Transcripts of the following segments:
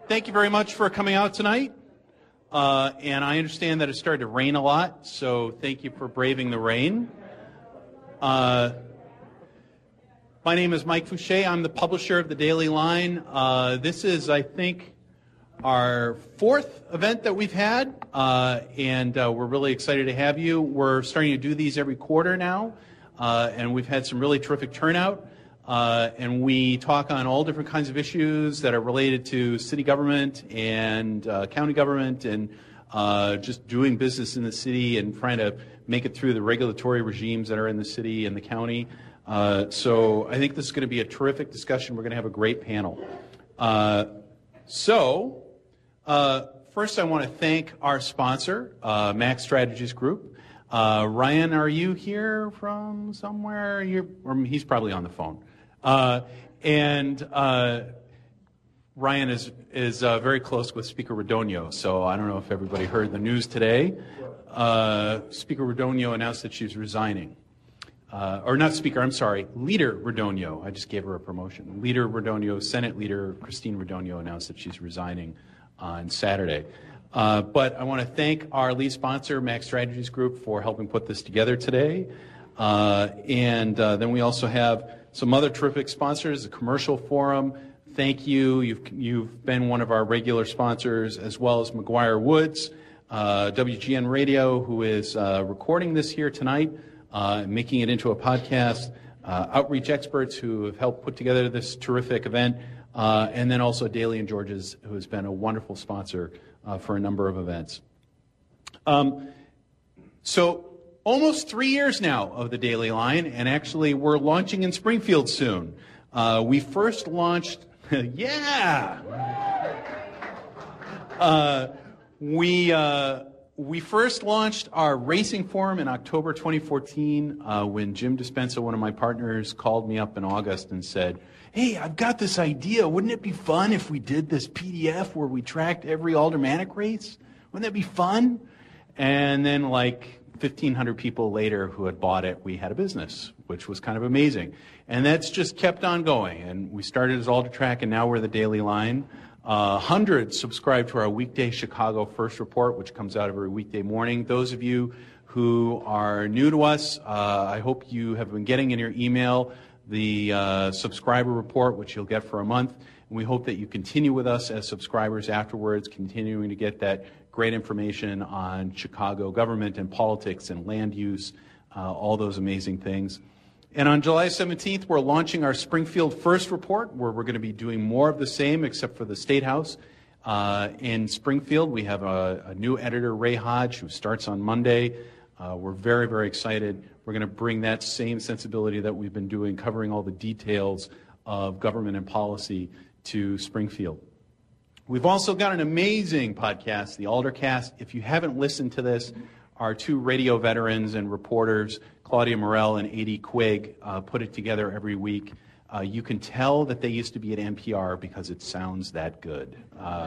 thank you very much for coming out tonight. And I understand that it started to rain a lot, so thank you for braving the rain. My name is Mike Fouché. I'm the publisher of the Daily Line. This is, I think, our fourth event that we've had, and we're really excited to have you. We're starting to do these every quarter now, and we've had some really terrific turnout. And we talk on all different kinds of issues that are related to city government and county government and just doing business in the city and trying to make it through the regulatory regimes that are in the city and the county. So I think this is going to be a terrific discussion. We're going to have a great panel. First I want to thank our sponsor, Max Strategies Group. Ryan, are you here from somewhere? He's probably on the phone. Ryan is very close with Speaker Radonio, so I don't know if everybody heard the news today. Speaker Radonio announced that she's resigning. Leader Radonio. I just gave her a promotion. Leader Radonio, Senate Leader Christine Radonio announced that she's resigning on Saturday. But I want to thank our lead sponsor, Max Strategies Group, for helping put this together today. Then we also have some other terrific sponsors, the Commercial Forum. Thank you. You've been one of our regular sponsors, as well as McGuire Woods, WGN Radio, who is recording this here tonight, making it into a podcast, Outreach Experts, who have helped put together this terrific event, and then also Daly and George's, who has been a wonderful sponsor for a number of events. So almost 3 years now of the Daily Line, and actually we're launching in Springfield soon. We first launched, we first launched our racing forum in October 2014 when Jim Dispenza, one of my partners, called me up in August and said, "Hey, I've got this idea. Wouldn't it be fun if we did this PDF where we tracked every aldermanic race? Wouldn't that be fun?" And then 1,500 people later who had bought it, we had a business, which was kind of amazing. And that's just kept on going. And we started as AlderTrack, and now we're the Daily Line. Hundreds subscribe to our weekday Chicago First Report, which comes out every weekday morning. Those of you who are new to us, I hope you have been getting in your email the subscriber report, which you'll get for a month. And we hope that you continue with us as subscribers afterwards, continuing to get that great information on Chicago government and politics and land use, all those amazing things. And on July 17th, we're launching our Springfield First Report, where we're going to be doing more of the same, except for the State House. In Springfield, we have a new editor, Ray Hodge, who starts on Monday. We're very, very excited. We're going to bring that same sensibility that we've been doing, covering all the details of government and policy, to Springfield. We've also got an amazing podcast, the Aldercast. If you haven't listened to this, our two radio veterans and reporters, Claudia Morell and A.D. Quigg, put it together every week. You can tell that they used to be at NPR because it sounds that good.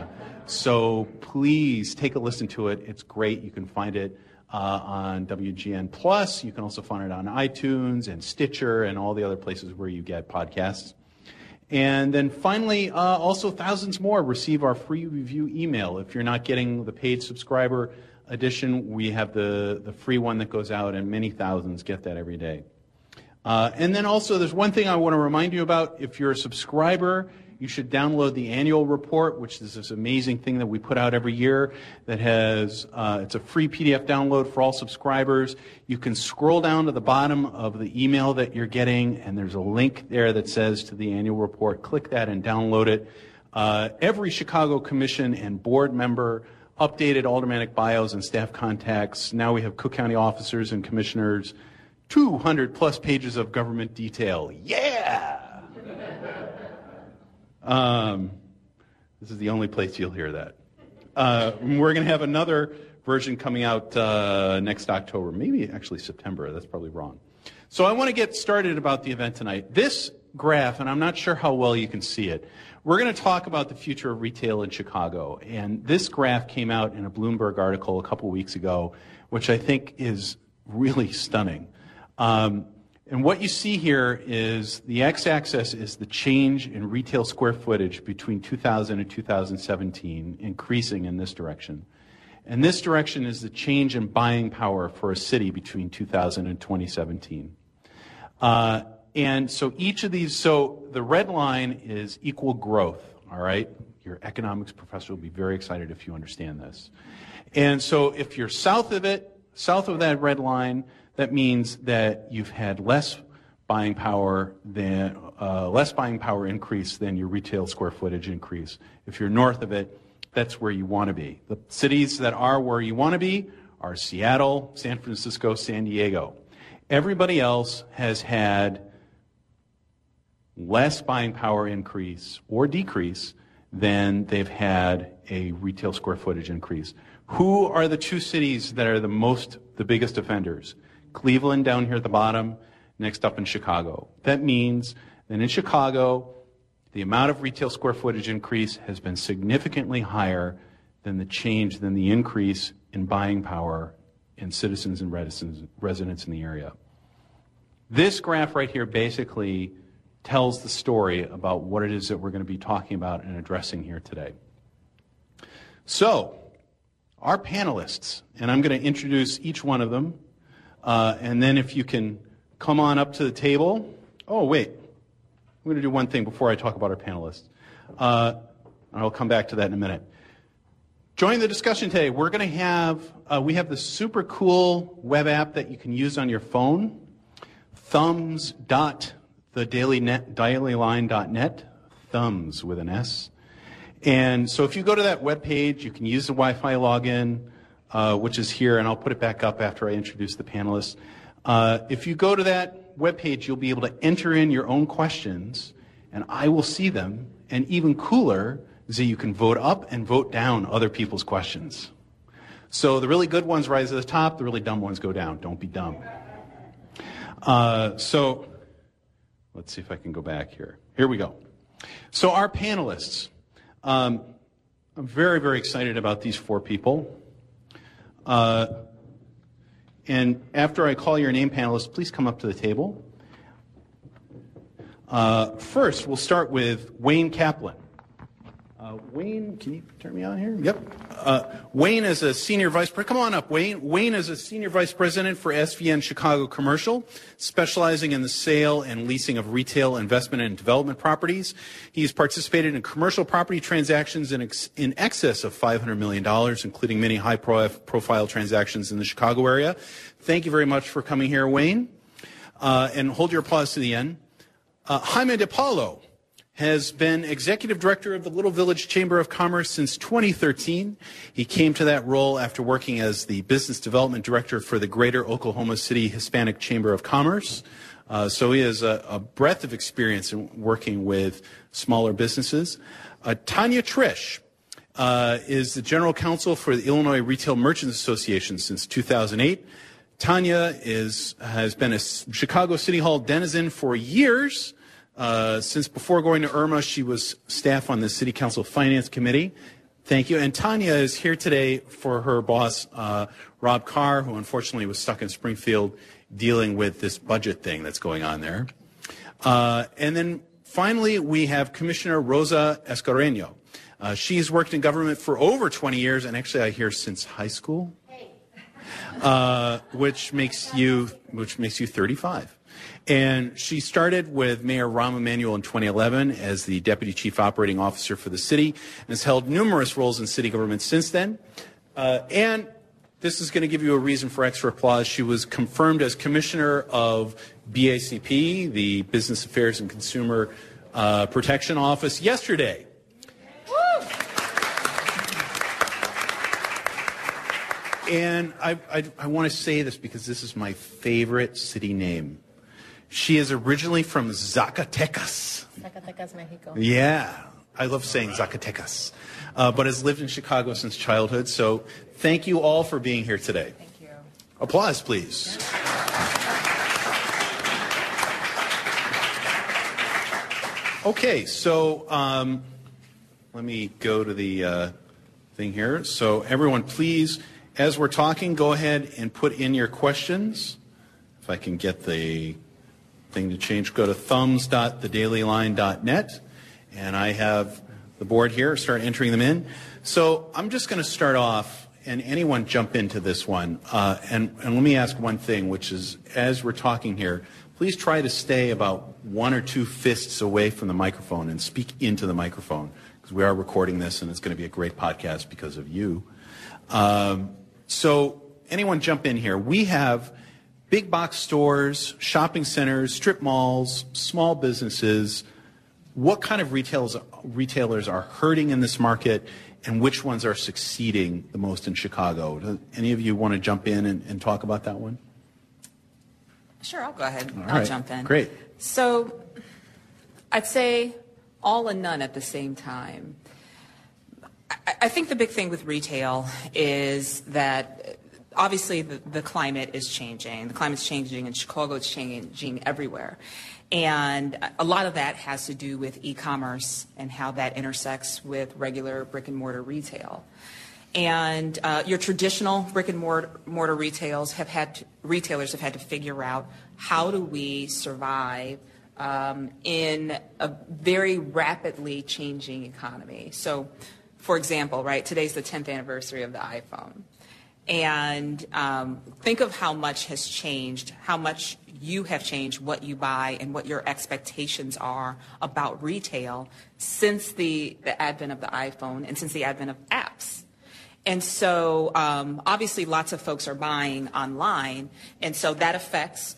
So please take a listen to it. It's great. You can find it on WGN Plus. You can also find it on iTunes and Stitcher and all the other places where you get podcasts. And then finally, also thousands more receive our free review email. If you're not getting the paid subscriber edition, we have the free one that goes out, and many thousands get that every day. And then also, there's one thing I want to remind you about. If you're a subscriber, you should download the annual report, which is this amazing thing that we put out every year that has, it's a free PDF download for all subscribers. You can scroll down to the bottom of the email that you're getting, and there's a link there that says to the annual report. Click that and download it. Every Chicago Commission and board member, updated aldermanic bios and staff contacts. Now we have Cook County officers and commissioners, 200 plus pages of government detail. Yeah! This is the only place you'll hear that. We're going to have another version coming out next October, maybe actually September. That's probably wrong. So I want to get started about the event tonight. This graph, and I'm not sure how well you can see it, we're going to talk about the future of retail in Chicago. And this graph came out in a Bloomberg article a couple weeks ago, which I think is really stunning. And what you see here is the x-axis is the change in retail square footage between 2000 and 2017, increasing in this direction. And this direction is the change in buying power for a city between 2000 and 2017. And so each of these, so the red line is equal growth, all right? Your economics professor will be very excited if you understand this. And so if you're south of it, south of that red line, that means that you've had less buying power increase than your retail square footage increase. If you're north of it, that's where you want to be. The cities that are where you want to be are Seattle, San Francisco, San Diego. Everybody else has had less buying power increase or decrease than they've had a retail square footage increase. Who are the two cities that are the biggest offenders? Cleveland down here at the bottom, next up in Chicago. That means that in Chicago, the amount of retail square footage increase has been significantly higher than the increase in buying power in citizens and residents in the area. This graph right here basically tells the story about what it is that we're going to be talking about and addressing here today. So, our panelists, and I'm going to introduce each one of them, and then if you can come on up to the table. Oh, wait. I'm going to do one thing before I talk about our panelists. I'll come back to that in a minute. Join the discussion today. We're going to have, we have this super cool web app that you can use on your phone, thumbs.thedailyline.net, thumbs with an S. And so if you go to that web page, you can use the Wi-Fi login, which is here, and I'll put it back up after I introduce the panelists. If you go to that web page, you'll be able to enter in your own questions, and I will see them. And even cooler is that you can vote up and vote down other people's questions. So the really good ones rise to the top, the really dumb ones go down. Don't be dumb. So let's see if I can go back here. Here we go. So our panelists. I'm very, very excited about these four people. And after I call your name, panelists, please come up to the table. First, we'll start with Wayne Kaplan. Wayne, can you turn me on here? Yep. Wayne is a senior vice president. Come on up, Wayne. Wayne is a senior vice president for SVN Chicago Commercial, specializing in the sale and leasing of retail, investment, and development properties. He's participated in commercial property transactions in excess of $500 million, including many high-profile transactions in the Chicago area. Thank you very much for coming here, Wayne. And hold your applause to the end. Jaime DePaulo has been executive director of the Little Village Chamber of Commerce since 2013. He came to that role after working as the business development director for the Greater Oklahoma City Hispanic Chamber of Commerce. So he has a breadth of experience in working with smaller businesses. Tanya Trish is the general counsel for the Illinois Retail Merchants Association since 2008. Tanya has been a Chicago City Hall denizen for years. Since before going to IRMA, she was staff on the City Council Finance Committee. Thank you. And Tanya is here today for her boss, Rob Carr, who unfortunately was stuck in Springfield dealing with this budget thing that's going on there. And then finally, we have Commissioner Rosa Escareño. She's worked in government for over 20 years, and actually I hear since high school, which makes you 35. And she started with Mayor Rahm Emanuel in 2011 as the Deputy Chief Operating Officer for the city and has held numerous roles in city government since then. And this is going to give you a reason for extra applause. She was confirmed as Commissioner of BACP, the Business Affairs and Consumer Protection Office, yesterday. And I want to say this because this is my favorite city name. She is originally from Zacatecas. Zacatecas, Mexico. Yeah, I love saying Zacatecas, but has lived in Chicago since childhood. So thank you all for being here today. Thank you. Applause, please. Okay, so let me go to the thing here. So everyone, please, as we're talking, go ahead and put in your questions. If I can get the thing to change, go to thumbs.thedailyline.net, and I have the board here. Start entering them in. So I'm just going to start off, and anyone jump into this one. And let me ask one thing, which is, as we're talking here, please try to stay about 1 or 2 fists away from the microphone and speak into the microphone, because we are recording this, and it's going to be a great podcast because of you. So anyone jump in here. We have big box stores, shopping centers, strip malls, small businesses. What kind of retailers are hurting in this market, and which ones are succeeding the most in Chicago? Do any of you want to jump in and talk about that one? Sure, I'll go ahead. I'll jump in. Great. So I'd say all and none at the same time. I think the big thing with retail is that obviously the climate is changing. The climate's changing in Chicago, it's changing everywhere. And a lot of that has to do with e-commerce and how that intersects with regular brick and mortar retail. And your traditional brick and mortar retailers have had to figure out, how do we survive in a very rapidly changing economy? So, for example, right, today's the 10th anniversary of the iPhone. And think of how much has changed, how much you have changed what you buy and what your expectations are about retail since the advent of the iPhone and since the advent of apps. And so obviously lots of folks are buying online, and so that affects,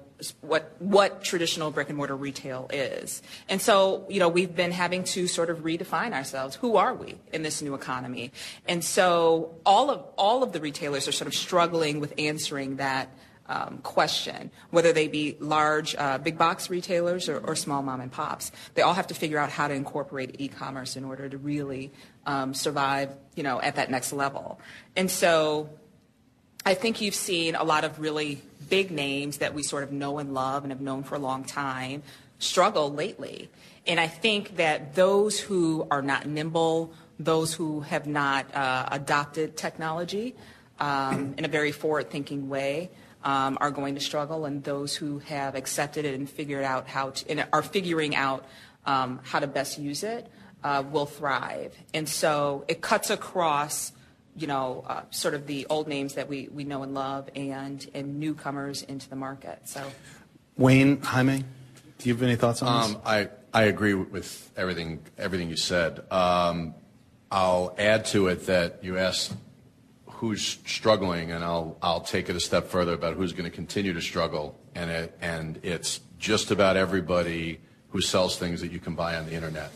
what traditional brick and mortar retail is. And so, we've been having to sort of redefine ourselves. Who are we in this new economy? And so all of the retailers are sort of struggling with answering that question, whether they be large big box retailers or small mom and pops. They all have to figure out how to incorporate e-commerce in order to really survive, at that next level. And so I think you've seen a lot of really big names that we sort of know and love and have known for a long time struggle lately. And I think that those who are not nimble, those who have not adopted technology in a very forward-thinking way, are going to struggle, and those who have accepted it and figured out and are figuring out how to best use it will thrive. And so it cuts across, sort of the old names that we know and love and newcomers into the market. So, Wayne, Jaime, do you have any thoughts on this? I agree with everything you said. I'll add to it that you asked who's struggling, and I'll take it a step further about who's going to continue to struggle, and it's just about everybody who sells things that you can buy on the internet.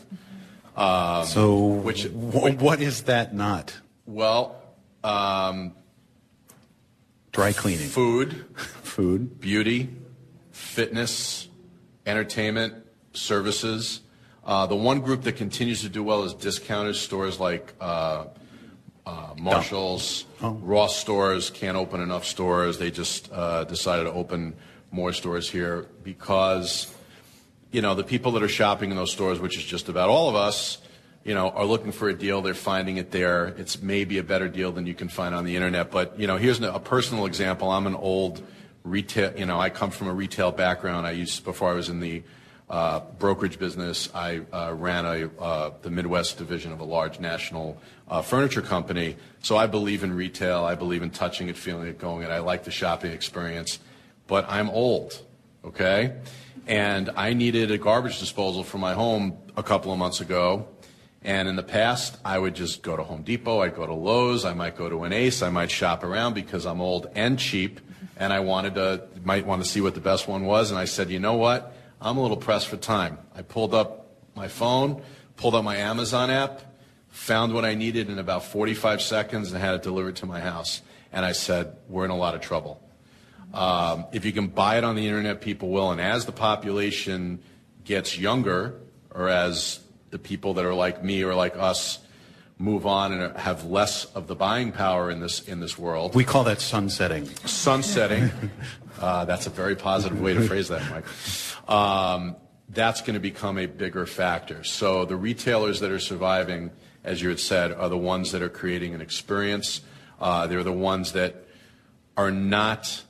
What is that not? Well, dry cleaning, food, beauty, fitness, entertainment, services. The one group that continues to do well is discounters, stores like Marshalls, Ross stores can't open enough stores. They just decided to open more stores here because, the people that are shopping in those stores, which is just about all of us, are looking for a deal. They're finding it there. It's maybe a better deal than you can find on the internet. But, here's a personal example. I'm an old retail, I come from a retail background. Before I was in the brokerage business, I ran the Midwest division of a large national furniture company. So I believe in retail. I believe in touching it, feeling it, going it. I like the shopping experience. But I'm old, okay? And I needed a garbage disposal for my home a couple of months ago. And in the past, I would just go to Home Depot. I'd go to Lowe's. I might go to an Ace. I might shop around because I'm old and cheap. And I might want to see what the best one was. And I said, you know what? I'm a little pressed for time. I pulled up my phone, pulled up my Amazon app, found what I needed in about 45 seconds and had it delivered to my house. And I said, we're in a lot of trouble. If you can buy it on the internet, people will. And as the population gets younger, or as the people that are like me or like us move on and have less of the buying power in this world. We call that sunsetting. Sunsetting. That's a very positive way to phrase that, Mike. That's going to become a bigger factor. So the retailers that are surviving, as you had said, are the ones that are creating an experience. They're the ones that are not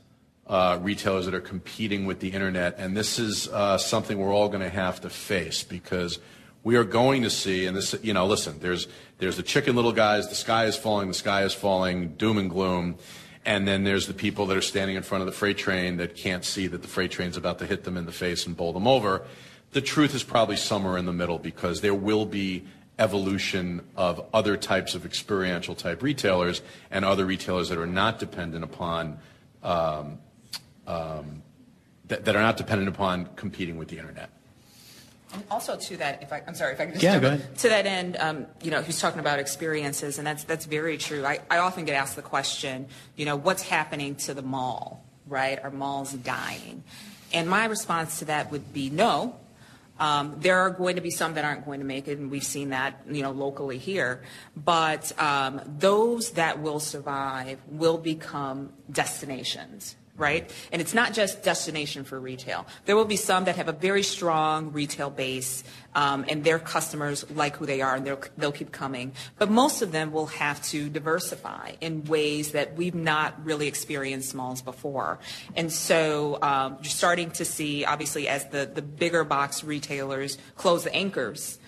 retailers that are competing with the internet, and this is something we're all going to have to face, because we are going to see, and this, listen, there's the Chicken Little guys, the sky is falling, doom and gloom, and then there's the people that are standing in front of the freight train that can't see that the freight train's about to hit them in the face and bowl them over. The truth is probably somewhere in the middle, because there will be evolution of other types of experiential type retailers and other retailers that are not dependent upon that are not dependent upon competing with the internet. And also to that, if I can just go ahead. To that end, who's talking about experiences, and that's very true. I often get asked the question, what's happening to the mall, right? Are malls dying? And my response to that would be no. There are going to be some that aren't going to make it, and we've seen that, locally here. But those that will survive will become destinations, right? And it's not just destination for retail. There will be some that have a very strong retail base, and their customers like who they are, and they'll keep coming. But most of them will have to diversify in ways that we've not really experienced malls before. And so you're starting to see, obviously, as the bigger box retailers close the anchors,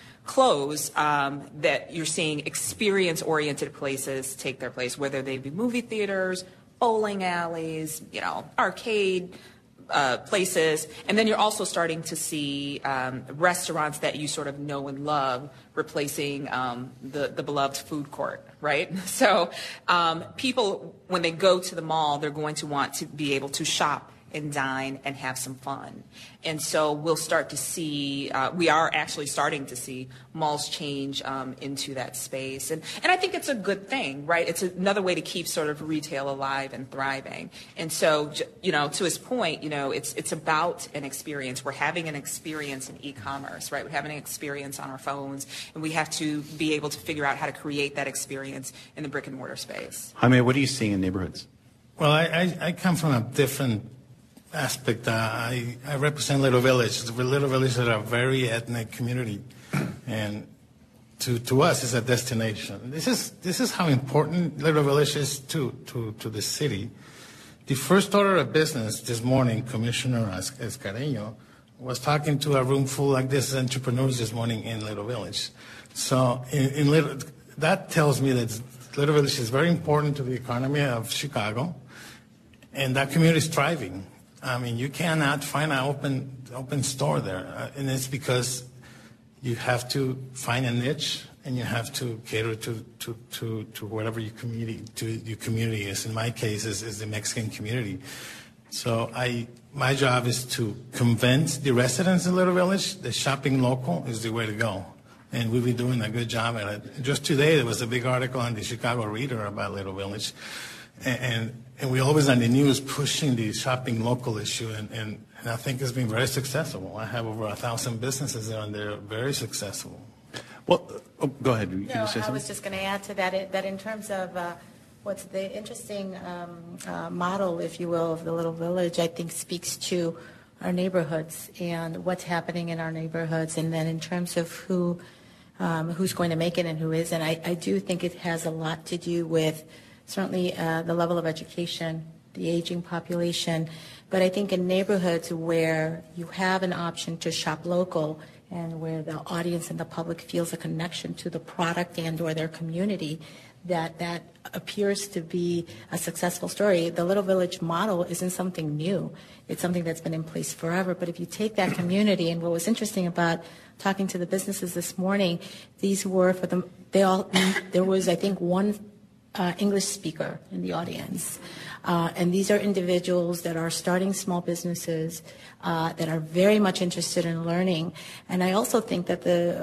that you're seeing experience-oriented places take their place, whether they be movie theaters, bowling alleys, arcade places. And then you're also starting to see restaurants that you sort of know and love replacing the beloved food court, right? So people, when they go to the mall, they're going to want to be able to shop and dine and have some fun. And so we'll start to see, we are actually starting to see malls change into that space. And I think it's a good thing, right? It's another way to keep sort of retail alive and thriving. And so, to his point, it's about an experience. We're having an experience in e-commerce, right? We're having an experience on our phones, and we have to be able to figure out how to create that experience in the brick and mortar space. Jaime, what are you seeing in neighborhoods? Well, I come from a different aspect. I represent Little Village. Little Village is a very ethnic community, and to us, it's a destination. This is how important Little Village is to the city. The first order of business this morning, Commissioner Escareño was talking to a room full like this of entrepreneurs this morning in Little Village. So that tells me that Little Village is very important to the economy of Chicago, and that community is thriving. I mean, you cannot find an open store there, and it's because you have to find a niche and you have to cater to whatever your community is. In my case, is the Mexican community. So my job is to convince the residents of Little Village that shopping local is the way to go, and we'll be doing a good job at it. Just today, there was a big article on the Chicago Reader about Little Village, and we're always on the news pushing the shopping local issue, and I think it's been very successful. I have over 1,000 businesses there, and they're very successful. Well, go ahead. No, I was just going to add to that, that in terms of what's the interesting model, if you will, of the Little Village, I think speaks to our neighborhoods and what's happening in our neighborhoods, and then in terms of who's going to make it and who isn't. I do think it has a lot to do with certainly the level of education, the aging population, but I think in neighborhoods where you have an option to shop local and where the audience and the public feels a connection to the product and or their community, that appears to be a successful story. The Little Village model isn't something new. It's something that's been in place forever. But if you take that community, and what was interesting about talking to the businesses this morning, these were there was, I think, one English speaker in the audience. And these are individuals that are starting small businesses, that are very much interested in learning. And I also think that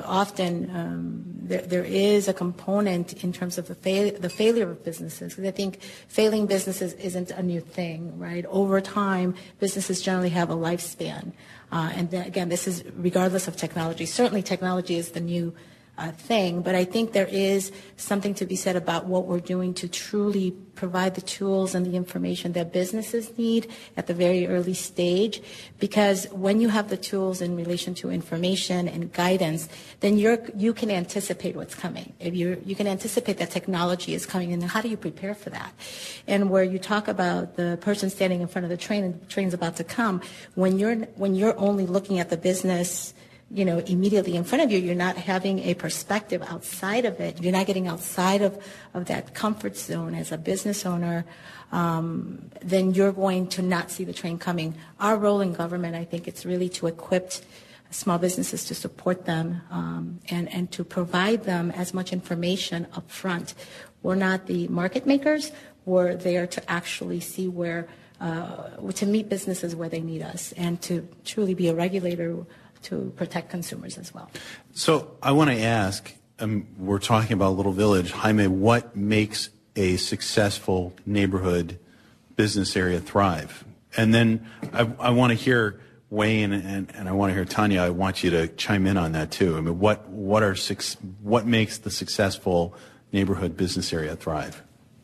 often there is a component in terms of the failure of businesses. Because I think failing businesses isn't a new thing, right? Over time, businesses generally have a lifespan. And again, this is regardless of technology. Certainly technology is the new thing. But I think there is something to be said about what we're doing to truly provide the tools and the information that businesses need at the very early stage. Because when you have the tools in relation to information and guidance, then you can anticipate what's coming. If you can anticipate that technology is coming, and how do you prepare for that? And where you talk about the person standing in front of the train and the train's about to come, when you're only looking at the business, immediately in front of you, you're not having a perspective outside of it. You're not getting outside of that comfort zone as a business owner. Then you're going to not see the train coming. Our role in government, I think, it's really to equip small businesses, to support them, and to provide them as much information up front. We're not the market makers. We're there to actually see to meet businesses where they need us, and to truly be a regulator to protect consumers as well. So I want to ask, we're talking about Little Village. Jaime, what makes a successful neighborhood business area thrive? And then I want to hear Wayne and I want to hear Tanya. I want you to chime in on that too. I mean, what makes the successful neighborhood business area thrive?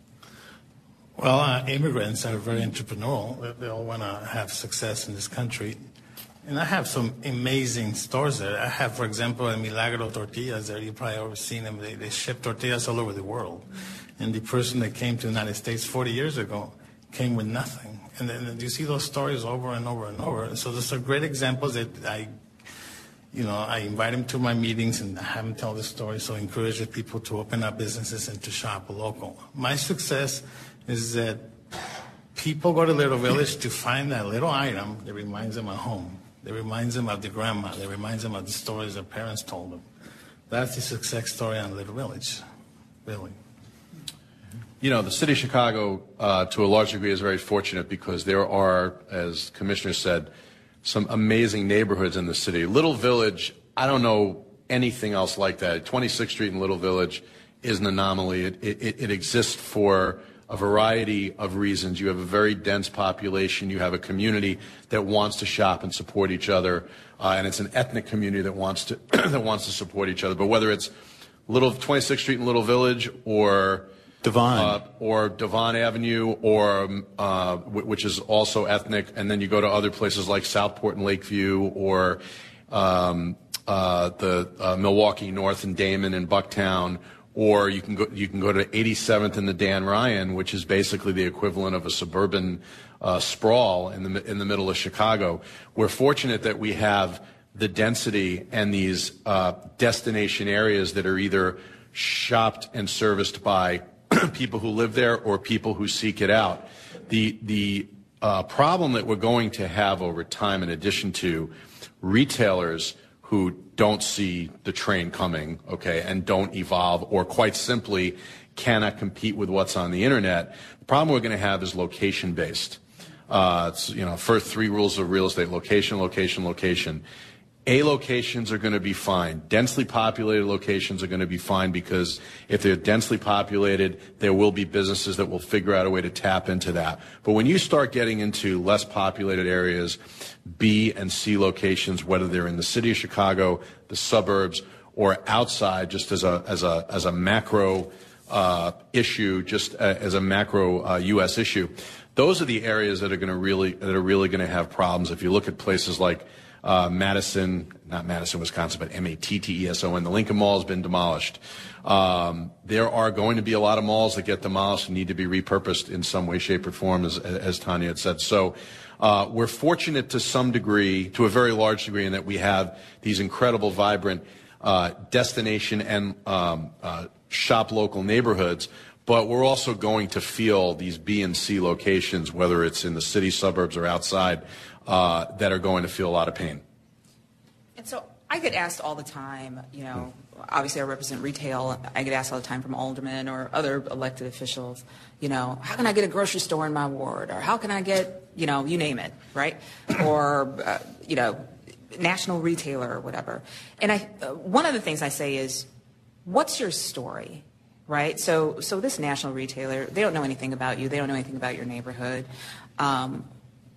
Well, immigrants are very entrepreneurial. They all want to have success in this country. And I have some amazing stores there. I have, for example, a Milagro Tortillas there. You've probably ever seen them. They ship tortillas all over the world. And the person that came to the United States 40 years ago came with nothing. And then you see those stories over and over and over. So those are great examples that I invite them to my meetings and have them tell the story. So I encourage the people to open up businesses and to shop local. My success is that people go to Little Village to find that little item that reminds them of home. That reminds them of the grandma. That reminds them of the stories their parents told them. That's the success story on Little Village, really. The city of Chicago, to a large degree, is very fortunate because there are, as Commissioner said, some amazing neighborhoods in the city. Little Village, I don't know anything else like that. 26th Street in Little Village is an anomaly. It exists for a variety of reasons. You have a very dense population. You have a community that wants to shop and support each other, and it's an ethnic community that wants to that wants to support each other. But whether it's 26th Street in Little Village or Devon Avenue, or which is also ethnic, and then you go to other places like Southport and Lakeview, or the Milwaukee North and Damon and Bucktown. Or you can go to 87th and the Dan Ryan, which is basically the equivalent of a suburban sprawl in the middle of Chicago. We're fortunate that we have the density and these destination areas that are either shopped and serviced by people who live there or people who seek it out. The problem that we're going to have over time, in addition to retailers who don't see the train coming, and don't evolve, or quite simply cannot compete with what's on the internet. The problem we're going to have is location-based. First 3 rules of real estate: location, location, location. A locations are going to be fine. Densely populated locations are going to be fine because if they're densely populated, there will be businesses that will figure out a way to tap into that. But when you start getting into less populated areas, B and C locations, whether they're in the city of Chicago, the suburbs, or outside, just as a macro issue, just as a macro U.S. issue, those are the areas that are really going to have problems. If you look at places like Madison, not Madison, Wisconsin, but Matteson. The Lincoln Mall has been demolished. There are going to be a lot of malls that get demolished and need to be repurposed in some way, shape, or form, as Tanya had said. So we're fortunate to some degree, to a very large degree, in that we have these incredible, vibrant destination and shop local neighborhoods. But we're also going to feel these B and C locations, whether it's in the city, suburbs, or outside, that are going to feel a lot of pain. And so I get asked all the time, obviously I represent retail. I get asked all the time from aldermen or other elected officials, how can I get a grocery store in my ward? Or how can I get, you name it, right? Or, national retailer or whatever. And one of the things I say is, what's your story? Right? So this national retailer, they don't know anything about you. They don't know anything about your neighborhood.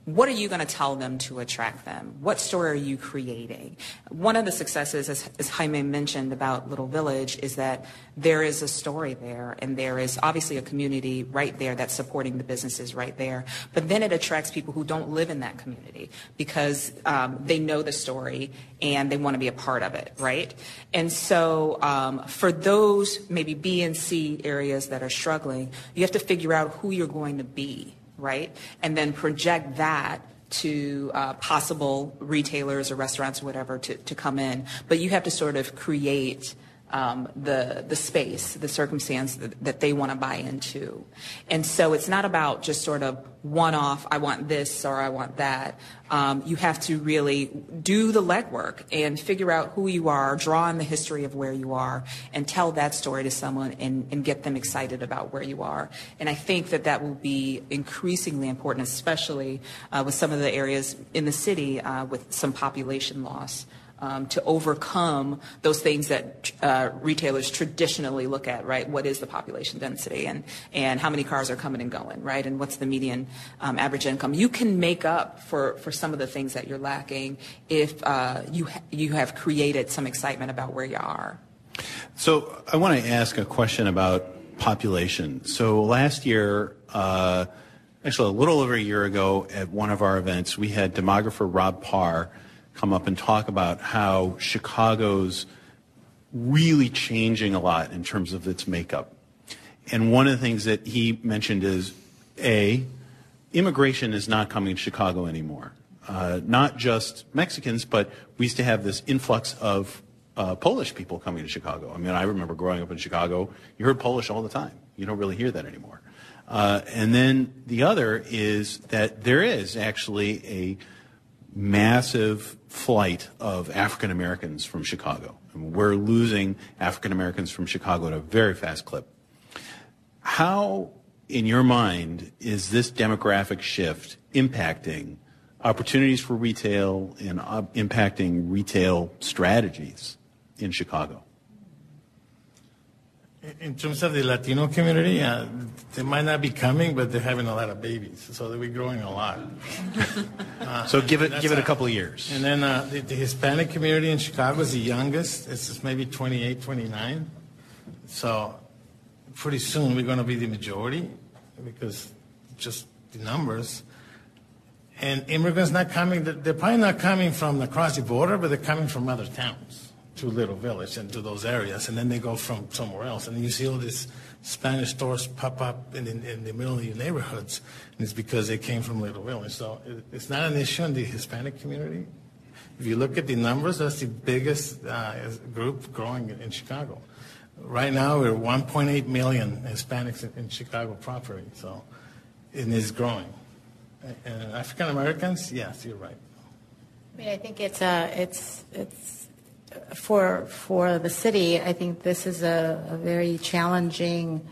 what are you going to tell them to attract them? What story are you creating? One of the successes, as Jaime mentioned about Little Village, is that there is a story there, and there is obviously a community right there that's supporting the businesses right there. But then it attracts people who don't live in that community because they know the story and they want to be a part of it, right? And so for those maybe B and C areas that are struggling, you have to figure out who you're going to be, right? And then project that to possible retailers or restaurants or whatever to come in. But you have to sort of create the space, the circumstance that they want to buy into. And so it's not about just sort of one-off, I want this or I want that. You have to really do the legwork and figure out who you are, draw on the history of where you are, and tell that story to someone and get them excited about where you are. And I think that will be increasingly important, especially with some of the areas in the city with some population loss. To overcome those things that retailers traditionally look at, right? What is the population density and how many cars are coming and going, right? And what's the median average income? You can make up for some of the things that you're lacking if you have created some excitement about where you are. So I want to ask a question about population. So last year, actually a little over a year ago at one of our events, we had demographer Rob Parr come up and talk about how Chicago's really changing a lot in terms of its makeup. And one of the things that he mentioned is, immigration is not coming to Chicago anymore. Not just Mexicans, but we used to have this influx of Polish people coming to Chicago. I mean, I remember growing up in Chicago, you heard Polish all the time. You don't really hear that anymore. And then the other is that there is actually a massive flight of African Americans from Chicago. I mean, we're losing African Americans from Chicago at a very fast clip. How, in your mind, is this demographic shift impacting opportunities for retail and impacting retail strategies in Chicago? In terms of the Latino community, they might not be coming, but they're having a lot of babies, so they'll be growing a lot. So give it a couple of years. And then the Hispanic community in Chicago is the youngest. It's maybe 28, 29. So pretty soon we're going to be the majority because just the numbers. And immigrants not coming, they're probably not coming from across the border, but they're coming from other towns to Little Village and to those areas, and then they go from somewhere else. And you see all these Spanish stores pop up in the middle of your neighborhoods, and it's because they came from Little Village. So it's not an issue in the Hispanic community. If you look at the numbers, that's the biggest group growing in Chicago. Right now, we're 1.8 million Hispanics in Chicago proper, so it is growing. And African Americans, yes, you're right. I mean, I think it's for the city. I think this is a very challenging,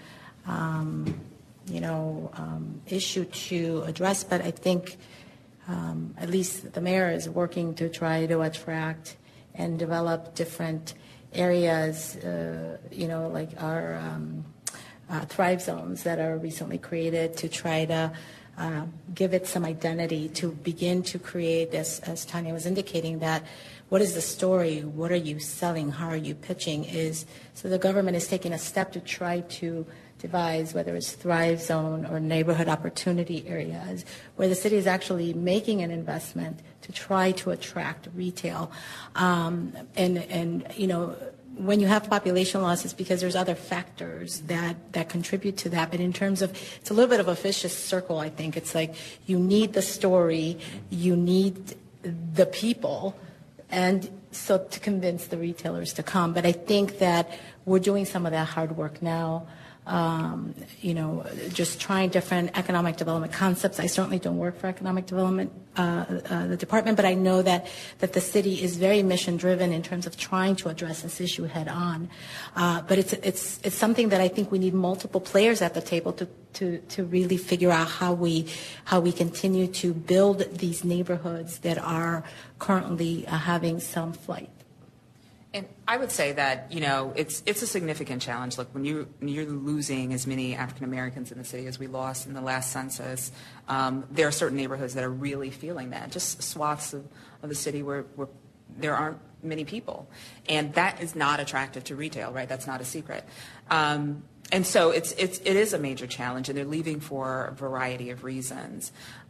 issue to address. But I think at least the mayor is working to try to attract and develop different areas, like our Thrive Zones that are recently created to try to give it some identity, to begin to create, as Tanya was indicating, that what is the story, what are you selling, how are you pitching, so the government is taking a step to try to devise, whether it's Thrive Zone or neighborhood opportunity areas, where the city is actually making an investment to try to attract retail. When you have population loss, it's because there's other factors that contribute to that. But in terms of, it's a little bit of a vicious circle, I think. It's like you need the story, you need the people, and so to convince the retailers to come. But I think that we're doing some of that hard work now. Just trying different economic development concepts. I certainly don't work for economic development, the department, but I know that the city is very mission driven in terms of trying to address this issue head on. But it's something that I think we need multiple players at the table to really figure out how we continue to build these neighborhoods that are currently having some flight. And I would say that, it's a significant challenge. Look, when you're losing as many African Americans in the city as we lost in the last census, there are certain neighborhoods that are really feeling that. Just swaths of the city where there aren't many people. And that is not attractive to retail, right? That's not a secret. And so it is a major challenge, and they're leaving for a variety of reasons.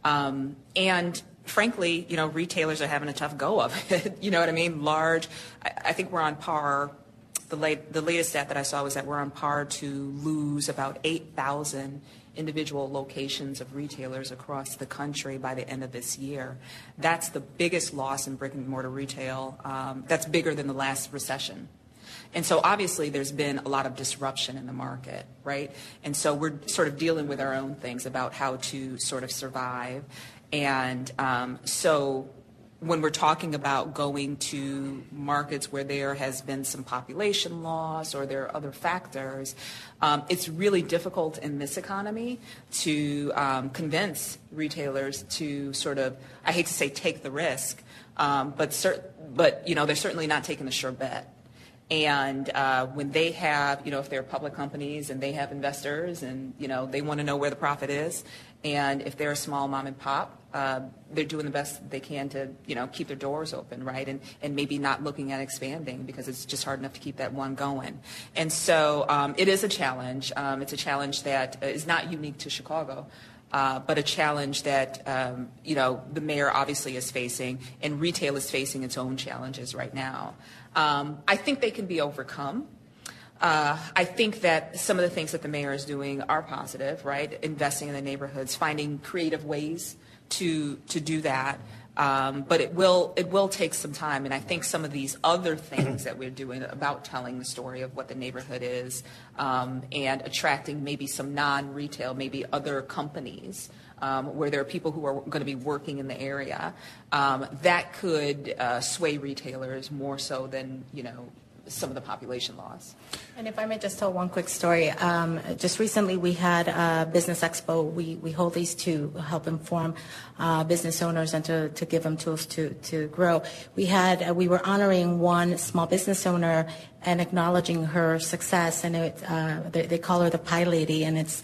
And frankly, retailers are having a tough go of it. You know what I mean? I think we're on par. The latest stat that I saw was that we're on par to lose about 8,000 individual locations of retailers across the country by the end of this year. That's the biggest loss in brick and mortar retail. That's bigger than the last recession. And so obviously there's been a lot of disruption in the market, right? And so we're sort of dealing with our own things about how to sort of survive. And so when we're talking about going to markets where there has been some population loss or there are other factors, it's really difficult in this economy to convince retailers to sort of, I hate to say take the risk, but they're certainly not taking the sure bet. And when they have, if they're public companies and they have investors and, they want to know where the profit is, and if they're a small mom and pop, they're doing the best they can to, keep their doors open, right? And maybe not looking at expanding because it's just hard enough to keep that one going. And so it is a challenge. It's a challenge that is not unique to Chicago. But a challenge that, the mayor obviously is facing, and retail is facing its own challenges right now. I think they can be overcome. I think that some of the things that the mayor is doing are positive, right? Investing in the neighborhoods, finding creative ways to do that. But it will take some time, and I think some of these other things that we're doing about telling the story of what the neighborhood is, and attracting maybe some non-retail, maybe other companies, where there are people who are going to be working in the area, that could sway retailers more so than some of the population loss. And if I may just tell one quick story. Just recently we had a business expo. We hold these to help inform business owners and to give them tools to grow. We were honoring one small business owner and acknowledging her success, and they call her the Pie Lady, and it's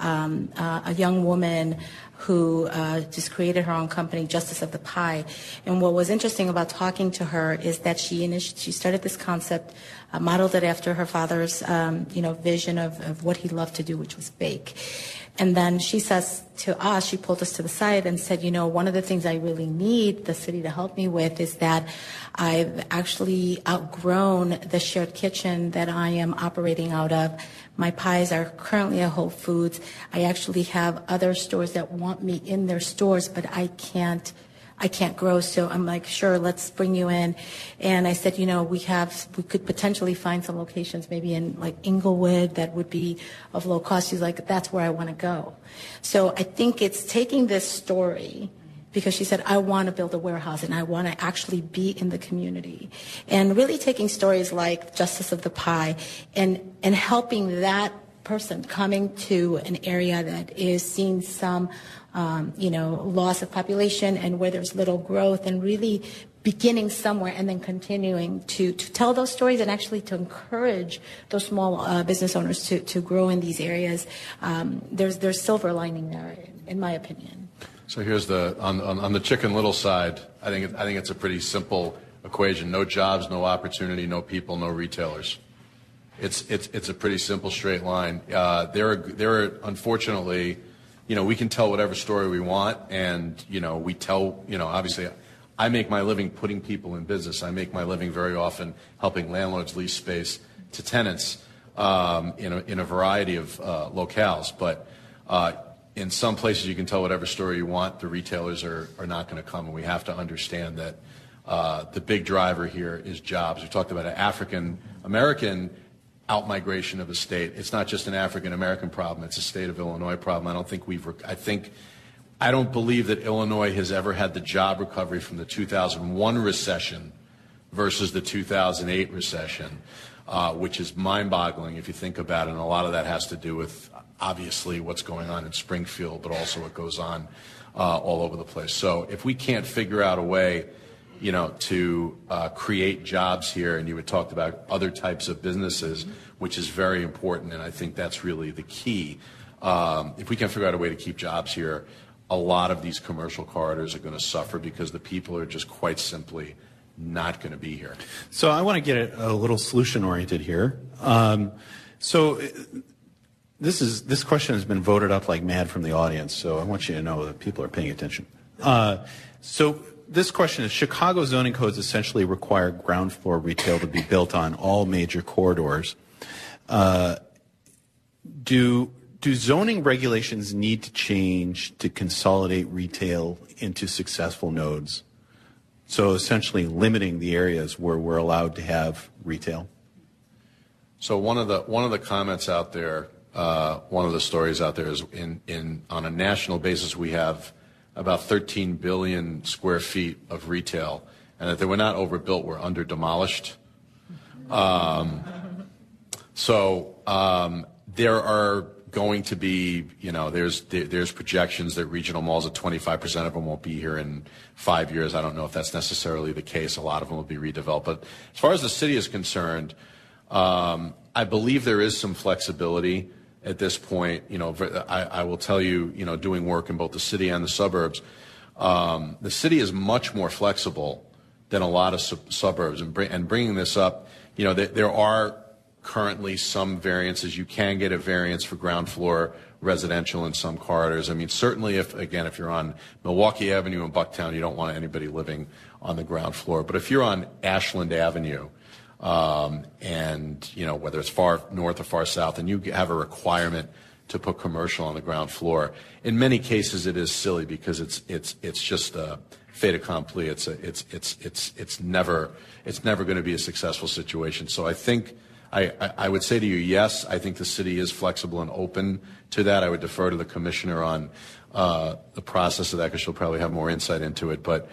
a young woman who just created her own company, Justice of the Pie. And what was interesting about talking to her is that she started this concept, modeled it after her father's, vision of what he loved to do, which was bake. And then she says to us, she pulled us to the side and said, one of the things I really need the city to help me with is that I've actually outgrown the shared kitchen that I am operating out of. My pies are currently at Whole Foods. I actually have other stores that want me in their stores, but I can't grow. So I'm like, sure, let's bring you in. And I said, we could potentially find some locations maybe in like Inglewood that would be of low cost. She's like, that's where I want to go. So I think it's taking this story, because she said, I want to build a warehouse and I want to actually be in the community. And really taking stories like Justice of the Pie and helping that person coming to an area that is seeing some, loss of population and where there's little growth, and really beginning somewhere and then continuing to tell those stories and actually to encourage those small business owners to grow in these areas. There's silver lining there, in my opinion. So here's on the Chicken Little side. I think it's a pretty simple equation: no jobs, no opportunity, no people, no retailers. It's a pretty simple straight line. There are unfortunately, we can tell whatever story we want, and we tell, obviously, I make my living putting people in business. I make my living very often helping landlords lease space to tenants in a variety of locales, but. In some places, you can tell whatever story you want. The retailers are not going to come, and we have to understand that the big driver here is jobs. We talked about an African-American out-migration of the state. It's not just an African-American problem. It's a state of Illinois problem. I don't believe that Illinois has ever had the job recovery from the 2001 recession versus the 2008 recession, which is mind-boggling if you think about it, and a lot of that has to do with obviously what's going on in Springfield, but also what goes on all over the place. So if we can't figure out a way, to create jobs here, and you had talked about other types of businesses, which is very important, and I think that's really the key. If we can figure out a way to keep jobs here, a lot of these commercial corridors are going to suffer because the people are just quite simply not going to be here. So I want to get a little solution-oriented here. This question has been voted up like mad from the audience, so I want you to know that people are paying attention. So this question is, Chicago zoning codes essentially require ground floor retail to be built on all major corridors. Do zoning regulations need to change to consolidate retail into successful nodes? So essentially limiting the areas where we're allowed to have retail? So one of the comments out there, one of the stories out there is on a national basis we have about 13 billion square feet of retail, and that they were not overbuilt, were under demolished. There are going to be, there's projections that regional malls, at 25% of them won't be here in 5 years. I don't know if that's necessarily the case. A lot of them will be redeveloped. But as far as the city is concerned, I believe there is some flexibility at this point. I will tell you, doing work in both the city and the suburbs, the city is much more flexible than a lot of suburbs. And bringing this up, there are currently some variances. You can get a variance for ground floor residential in some corridors. I mean, certainly if you're on Milwaukee Avenue in Bucktown, you don't want anybody living on the ground floor. But if you're on Ashland Avenue, and whether it's far north or far south, and you have a requirement to put commercial on the ground floor, in many cases it is silly because it's just a fait accompli. It's never going to be a successful situation. So I think I would say to you, yes, I think the city is flexible and open to that. I would defer to the commissioner on the process of that because she'll probably have more insight into it. But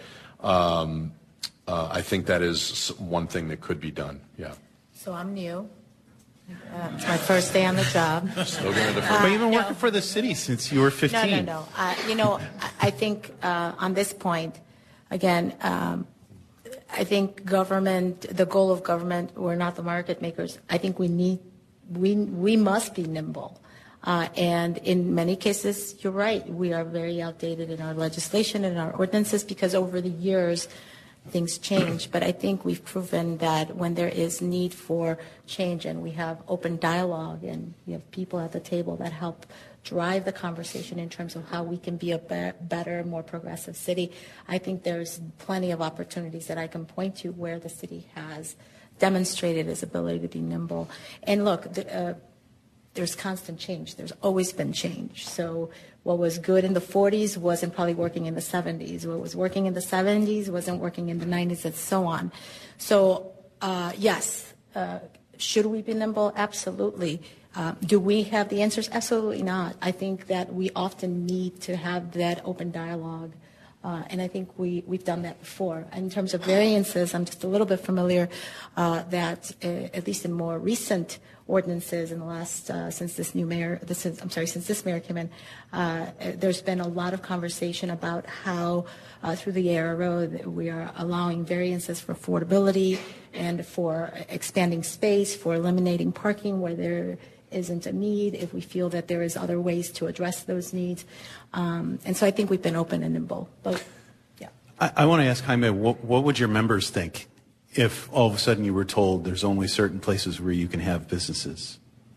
I think that is one thing that could be done. Yeah. So I'm new. It's my first day on the job. Still going to defer. But you've been working for the city since you were 15. No. I think on this point, again, I think government, the goal of government, we're not the market makers. I think we must be nimble. And in many cases, you're right, we are very outdated in our legislation and our ordinances because over the years, things change. But I think we've proven that when there is need for change and we have open dialogue and we have people at the table that help drive the conversation in terms of how we can be a better, more progressive city, I think there's plenty of opportunities that I can point to where the city has demonstrated its ability to be nimble. And look, there's constant change. There's always been change. So what was good in the 40s wasn't probably working in the 70s. What was working in the 70s wasn't working in the 90s, and so on. So, yes, should we be nimble? Absolutely. Do we have the answers? Absolutely not. I think that we often need to have that open dialogue, and I think we've done that before. In terms of variances, I'm just a little bit familiar that at least in more recent ordinances in the last since this mayor came in, there's been a lot of conversation about how through the ARO we are allowing variances for affordability and for expanding space, for eliminating parking where there isn't a need, if we feel that there is other ways to address those needs. And so I think we've been open and nimble. But, yeah. I want to ask Jaime, what would your members think if all of a sudden you were told there's only certain places where you can have businesses?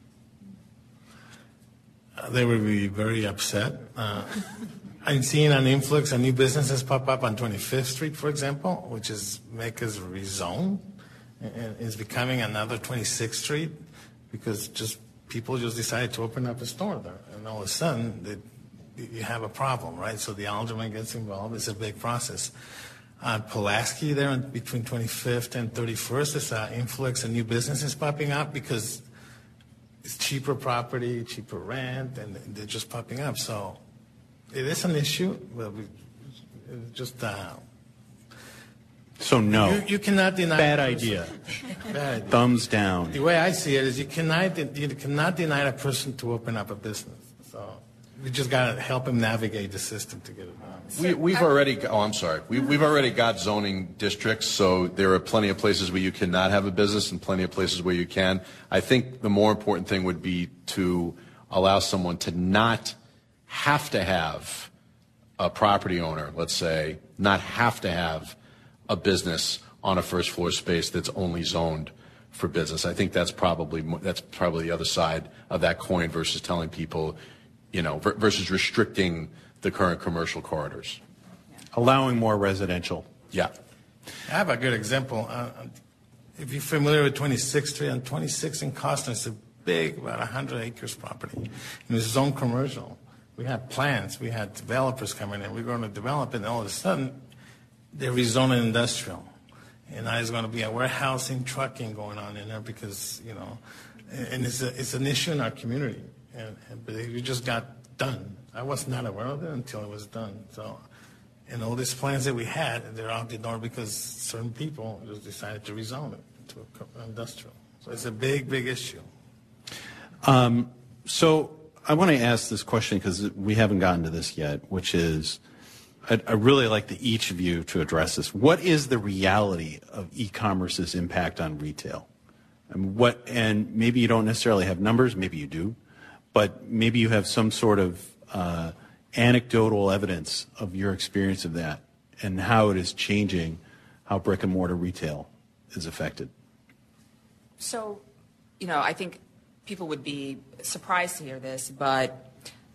They would be very upset. I'm seeing an influx of new businesses pop up on 25th Street, for example, which is Mecca's rezone, and is becoming another 26th Street because people just decided to open up a store there, and all of a sudden you have a problem, right? So the alderman gets involved. It's a big process. Pulaski there between 25th and 31st, there's an influx of new businesses popping up because it's cheaper property, cheaper rent, and they're just popping up. So it is an issue, but just so no. You cannot deny. Bad idea. Bad idea. Thumbs down. The way I see it is you cannot deny a person to open up a business. So we just got to help them navigate the system to get it done. We've already got zoning districts, so there are plenty of places where you cannot have a business and plenty of places where you can. I think the more important thing would be to allow someone to not have to have a property owner, let's say, not have to have a business on a first floor space that's only zoned for business. I think that's probably the other side of that coin versus telling people, versus restricting the current commercial corridors. Allowing more residential. Yeah. I have a good example. If you're familiar with 26th Street, and 26th in Costner, it's a big, about 100 acres property. And it's zoned commercial. We had plans. We had developers coming in. We were going to develop it, and all of a sudden, they're rezoning industrial. And now there's going to be a warehousing, trucking going on in there because, and it's an issue in our community. But it just got done. I was not aware of it until it was done. So, and all these plans that we had, they're out the door because certain people just decided to rezone it to industrial. So it's a big, big issue. So I want to ask this question because we haven't gotten to this yet, which is, I'd really like each of you to address this. What is the reality of e-commerce's impact on retail? And maybe you don't necessarily have numbers, maybe you do, but maybe you have some sort of anecdotal evidence of your experience of that and how it is changing how brick and mortar retail is affected. So, I think people would be surprised to hear this, but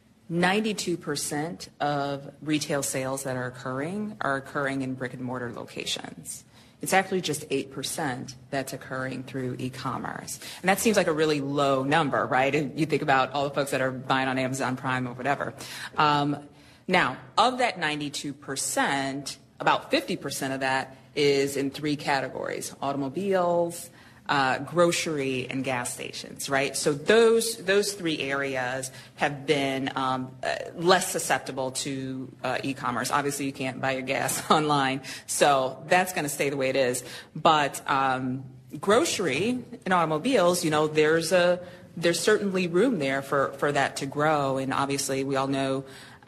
92% of retail sales that are occurring in brick and mortar locations. It's actually just 8% that's occurring through e-commerce. And that seems like a really low number, right? And you think about all the folks that are buying on Amazon Prime or whatever. Now, of that 92%, about 50% of that is in three categories: automobiles, grocery, and gas stations, right? So those three areas have been less susceptible to e-commerce. Obviously, you can't buy your gas online, so that's going to stay the way it is. But grocery and automobiles, there's certainly room there for that to grow. And obviously, we all know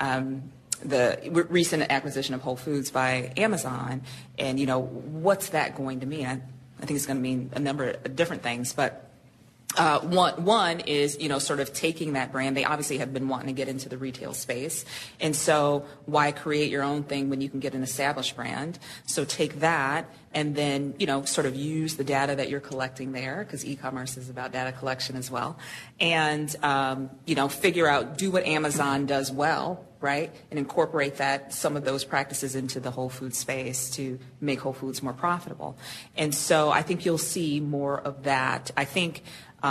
the recent acquisition of Whole Foods by Amazon, and what's that going to mean? I think it's going to mean a number of different things, but one is, sort of taking that brand. They obviously have been wanting to get into the retail space, and so why create your own thing when you can get an established brand? So take that and then, sort of use the data that you're collecting there, because e-commerce is about data collection as well, and, figure out, do what Amazon does well, right, and incorporate some of those practices into the Whole Foods space to make Whole Foods more profitable. And so I think you'll see more of that. I think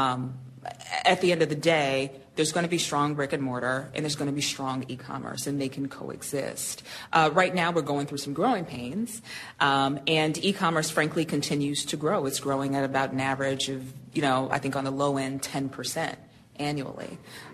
at the end of the day, there's going to be strong brick and mortar and there's going to be strong e-commerce, and they can coexist. Right now, we're going through some growing pains, and e-commerce, frankly, continues to grow. It's growing at about an average of, I think on the low end, 10% annually.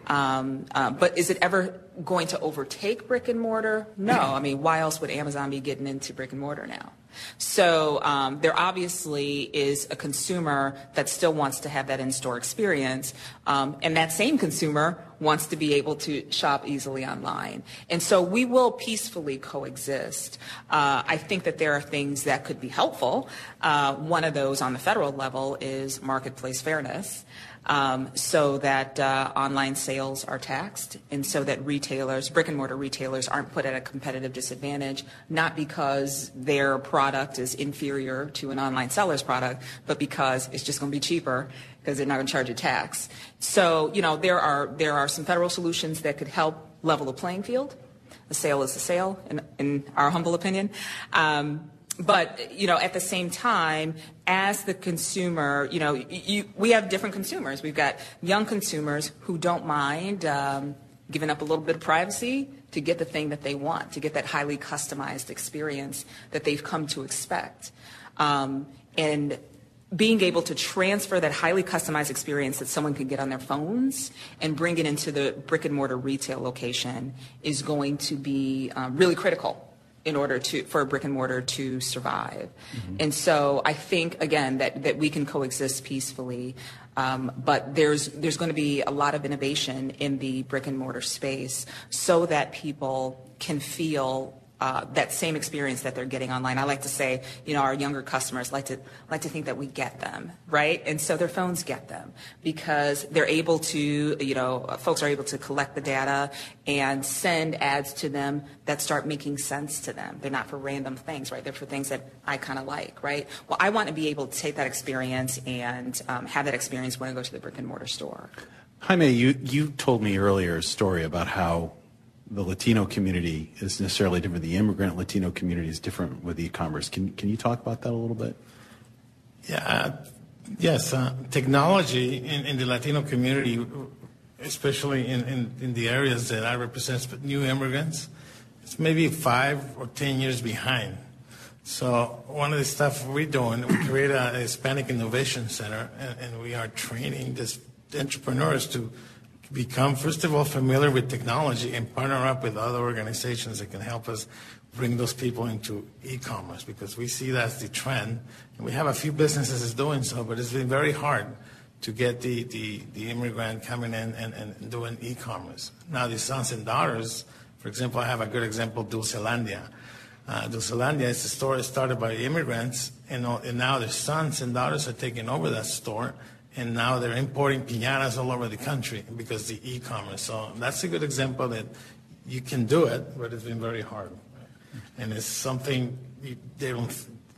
But is it ever going to overtake brick and mortar? No. I mean, why else would Amazon be getting into brick and mortar now? So there obviously is a consumer that still wants to have that in-store experience, and that same consumer wants to be able to shop easily online. And so we will peacefully coexist. I think that there are things that could be helpful. One of those on the federal level is marketplace fairness. So that online sales are taxed, and so that retailers, brick and mortar retailers, aren't put at a competitive disadvantage, not because their product is inferior to an online seller's product, but because it's just going to be cheaper because they're not going to charge a tax. So, there are some federal solutions that could help level the playing field. A sale is a sale, in our humble opinion. But, at the same time, as the consumer, we have different consumers. We've got young consumers who don't mind giving up a little bit of privacy to get the thing that they want, to get that highly customized experience that they've come to expect. And being able to transfer that highly customized experience that someone can get on their phones and bring it into the brick and mortar retail location is going to be really critical in order for a brick and mortar to survive. And so I think, again, that we can coexist peacefully. But there's going to be a lot of innovation in the brick and mortar space so that people can feel that same experience that they're getting online. I like to say, our younger customers like to think that we get them, right? And so their phones get them because they're able to, folks are able to collect the data and send ads to them that start making sense to them. They're not for random things, right? They're for things that I kind of like, right? Well, I want to be able to take that experience and have that experience when I go to the brick and mortar store. Jaime, you told me earlier a story about how the Latino community is necessarily different. The immigrant Latino community is different with e-commerce. Can you talk about that a little bit? Yeah, yes. Technology in the Latino community, especially in the areas that I represent, new immigrants, it's maybe 5 or 10 years behind. So one of the stuff we're doing, we create a Hispanic Innovation Center, and we are training these entrepreneurs to become, first of all, familiar with technology and partner up with other organizations that can help us bring those people into e-commerce, because we see that's the trend. And we have a few businesses that's doing so, but it's been very hard to get the immigrant coming in and doing e-commerce. Now, the sons and daughters, for example, I have a good example, Dulcelandia. Dulcelandia is a store started by immigrants, and now their sons and daughters are taking over that store. And now they're importing piñatas all over the country because of the e-commerce. So that's a good example that you can do it, but it's been very hard. And it's something we don't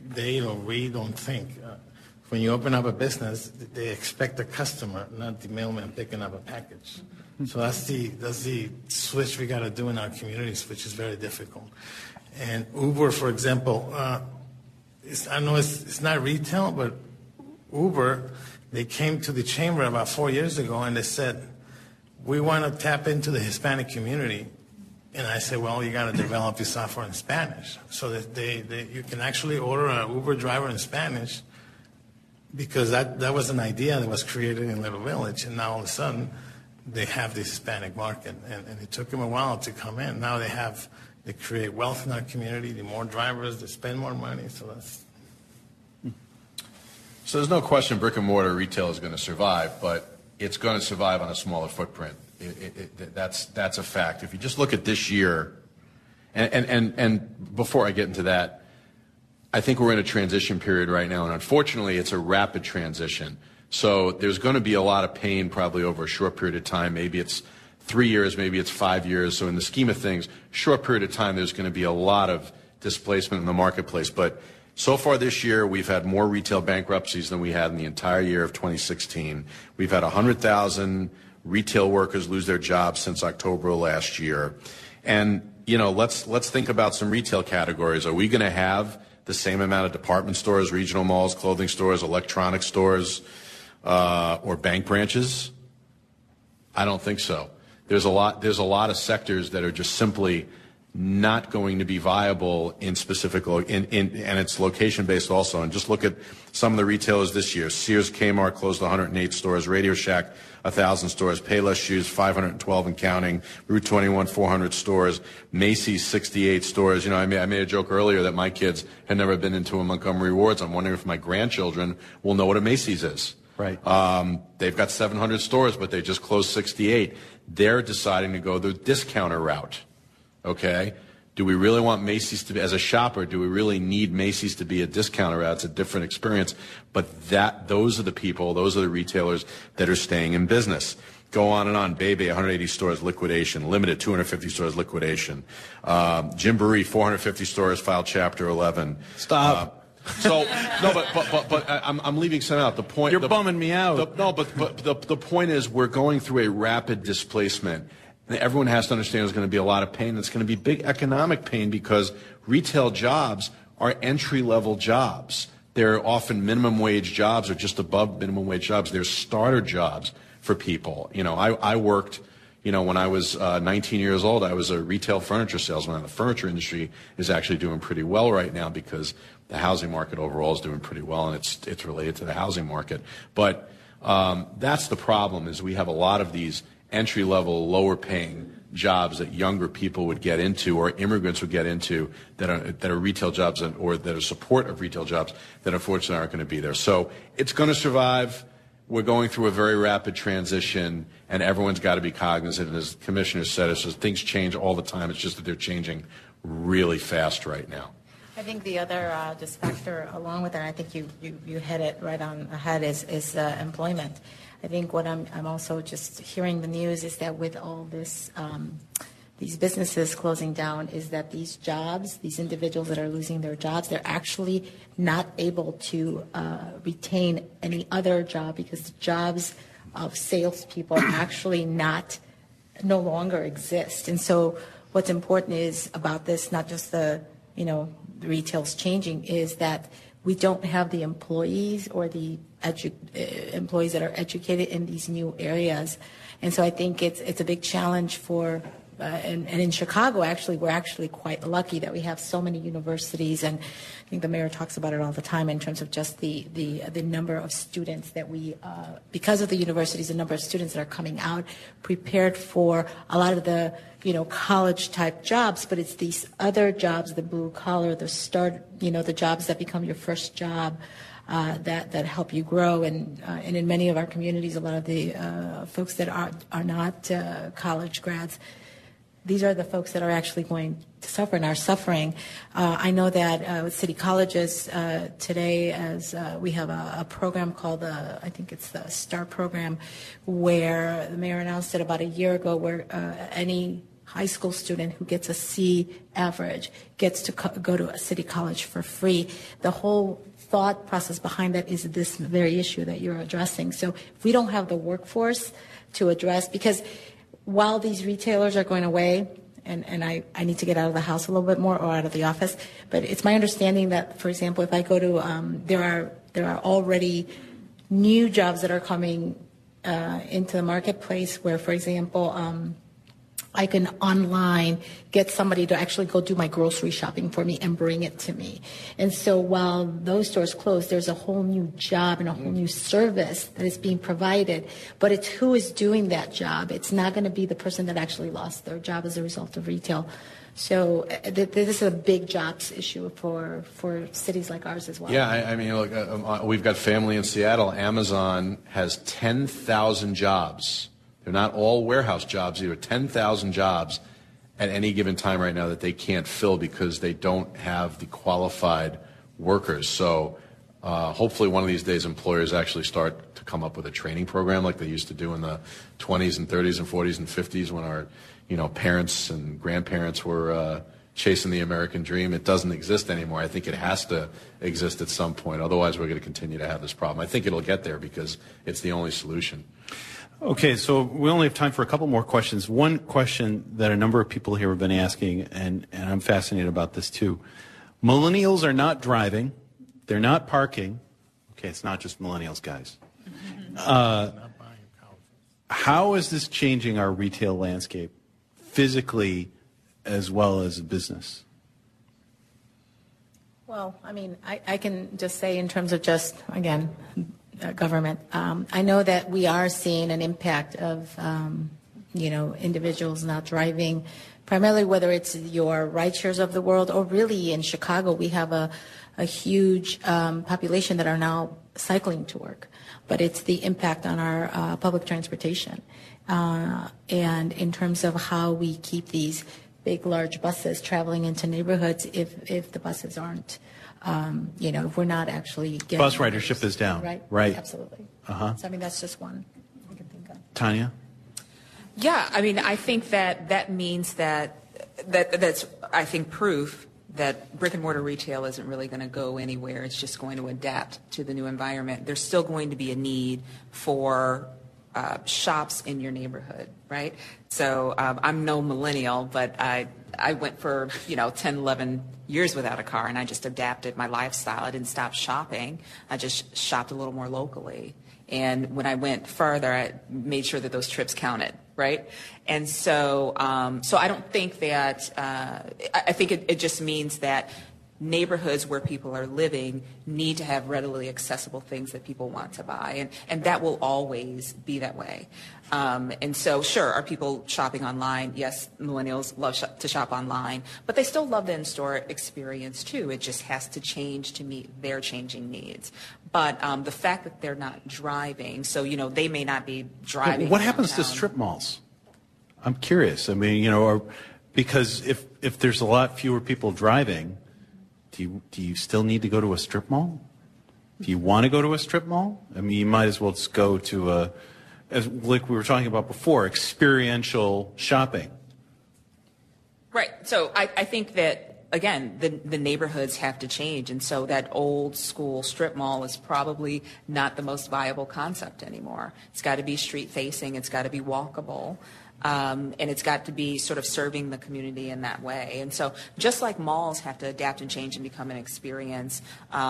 think. When you open up a business, they expect a customer, not the mailman picking up a package. So that's the switch we got to do in our communities, which is very difficult. And Uber, for example, I know it's not retail, but Uber, they came to the chamber about 4 years ago and they said, we want to tap into the Hispanic community. And I said, well, you got to develop your software in Spanish so that you can actually order an Uber driver in Spanish, because that was an idea that was created in Little Village. And now all of a sudden they have the Hispanic market. And it took them a while to come in. Now they create wealth in our community. The more drivers, they spend more money. So there's no question brick and mortar retail is going to survive, but it's going to survive on a smaller footprint. That's a fact. If you just look at this year, and before I get into that, I think we're in a transition period right now, and unfortunately it's a rapid transition. So there's going to be a lot of pain probably over a short period of time. Maybe it's 3 years, maybe it's 5 years. So in the scheme of things, short period of time, there's going to be a lot of displacement in the marketplace. But so far this year, we've had more retail bankruptcies than we had in the entire year of 2016. We've had 100,000 retail workers lose their jobs since October of last year. And, let's think about some retail categories. Are we going to have the same amount of department stores, regional malls, clothing stores, electronic stores, or bank branches? I don't think so. There's a lot of sectors that are just simply not going to be viable in specific, and it's location based also. And just look at some of the retailers this year. Sears Kmart closed 108 stores, Radio Shack 1,000 stores, Payless Shoes 512 and counting, Route 21 400 stores, Macy's 68 stores. I made a joke earlier that my kids had never been into a Montgomery Ward's. I'm wondering if my grandchildren will know what a Macy's is. Right. They've got 700 stores, but they just closed 68. They're deciding to go the discounter route. Okay, do we really want Macy's to be, as a shopper, do we really need Macy's to be a discounter? It's a different experience, but those are the people, those are the retailers that are staying in business. Go on and on. Bebe, 180 stores, liquidation. Limited, 250 stores, liquidation. Gymboree, 450 stores, filed Chapter 11. Stop. But I'm leaving some out. The point. You're bumming me out. The point is, we're going through a rapid displacement. Everyone has to understand there's going to be a lot of pain. It's going to be big economic pain because retail jobs are entry-level jobs. They're often minimum wage jobs or just above minimum wage jobs. They're starter jobs for people. I worked, when I was 19 years old, I was a retail furniture salesman. The furniture industry is actually doing pretty well right now because the housing market overall is doing pretty well, and it's related to the housing market. But that's the problem, is we have a lot of these entry-level, lower-paying jobs that younger people would get into or immigrants would get into that are retail jobs or that are support of retail jobs that unfortunately aren't going to be there. So it's going to survive. We're going through a very rapid transition, and everyone's got to be cognizant. And as the commissioner said, it's just things change all the time. It's just that they're changing really fast right now. I think the other just factor along with that, I think you hit it right on ahead, is employment. I think what I'm also just hearing the news is that with all this, these businesses closing down, is that these jobs, these individuals that are losing their jobs, they're actually not able to retain any other job because the jobs of salespeople actually no longer exist. And so what's important is about this, not just the retail's changing, is that we don't have the employees or the employees that are educated in these new areas. And so I think it's a big challenge for and in Chicago, actually, we're actually quite lucky that we have so many universities, and I think the mayor talks about it all the time in terms of just the number of students that we, because of the universities, the number of students that are coming out prepared for a lot of the, college type jobs, but it's these other jobs, the blue collar, the jobs that become your first job. That help you grow, and in many of our communities, a lot of the folks that are not college grads, these are the folks that are actually going to suffer and are suffering. I know that with city colleges today, as we have a program called, I think it's the STAR program, where the mayor announced it about a year ago, where any high school student who gets a C average gets to go to a city college for free. The whole thought process behind that is this very issue that you're addressing. So if we don't have the workforce to address, because while these retailers are going away, and I need to get out of the house a little bit more or out of the office, but it's my understanding that, for example, if I go to, there are already new jobs that are coming into the marketplace where, for example, I can online get somebody to actually go do my grocery shopping for me and bring it to me. And so while those stores close, there's a whole new job and a whole new service that is being provided. But it's who is doing that job. It's not going to be the person that actually lost their job as a result of retail. So this is a big jobs issue for cities like ours as well. Yeah, I mean, look, we've got family in Seattle. Amazon has 10,000 jobs. They're not all warehouse jobs. There are 10,000 jobs at any given time right now that they can't fill because they don't have the qualified workers. So hopefully one of these days employers actually start to come up with a training program like they used to do in the 20s and 30s and 40s and 50s when our parents and grandparents were chasing the American dream. It doesn't exist anymore. I think it has to exist at some point. Otherwise, we're going to continue to have this problem. I think it'll get there because it's the only solution. Okay, so we only have time for a couple more questions. One question that a number of people here have been asking, and I'm fascinated about this too. Millennials are not driving. They're not parking. Okay, it's not just millennials, guys. How is this changing our retail landscape, physically as well as business? Well, I mean, I can just say in terms of just, again, government. I know that we are seeing an impact of, individuals not driving, primarily whether it's your ride shares of the world or really in Chicago, we have a huge population that are now cycling to work. But it's the impact on our public transportation. And in terms of how we keep these big, large buses traveling into neighborhoods if the buses aren't if we're not actually getting bus ridership is down, right? Absolutely. So I mean, that's just one I can think of. Tanya? Yeah, I mean, I think that means that's I think proof that brick and mortar retail isn't really going to go anywhere. It's just going to adapt to the new environment. There's still going to be a need for shops in your neighborhood, right? So I'm no millennial, but I went for 10, 11 years without a car, and I just adapted my lifestyle. I didn't stop shopping. I just shopped a little more locally. And when I went further, I made sure that those trips counted, right? And so I don't think that, I think it just means that neighborhoods where people are living need to have readily accessible things that people want to buy, and that will always be that way. And so, sure, are people shopping online? Yes, millennials love to shop online, but they still love the in-store experience too. It just has to change to meet their changing needs. But the fact that they're not driving, so, they may not be driving. What happens to downtown. strip malls? I'm curious. I mean, because if there's a lot fewer people driving, do you still need to go to a strip mall? Do you want to go to a strip mall? I mean, you might as well just go to like we were talking about before, experiential shopping. Right. So I think that, again, the neighborhoods have to change. And so that old school strip mall is probably not the most viable concept anymore. It's got to be street facing. It's got to be walkable. And it's got to be sort of serving the community in that way. And so just like malls have to adapt and change and become an experience,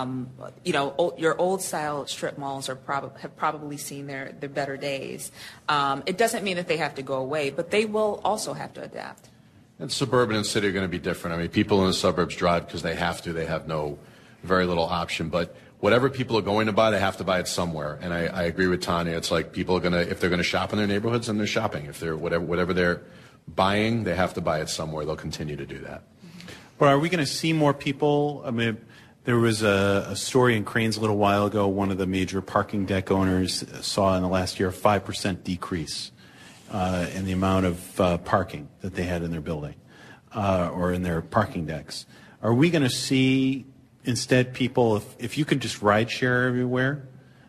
your old style strip malls have probably seen their better days. It doesn't mean that they have to go away, but they will also have to adapt. And suburban and city are going to be different. I mean, people in the suburbs drive because they have to. They have very little option. But whatever people are going to buy, they have to buy it somewhere. And I agree with Tanya. It's like people are if they're going to shop in their neighborhoods, then they're shopping. If they're whatever they're buying, they have to buy it somewhere. They'll continue to do that. But are we going to see more people? I mean, there was a story in Cranes a little while ago. One of the major parking deck owners saw in the last year a 5% decrease in the amount of parking that they had in their building or in their parking decks. Are we going to see instead people, if you could just ride share everywhere,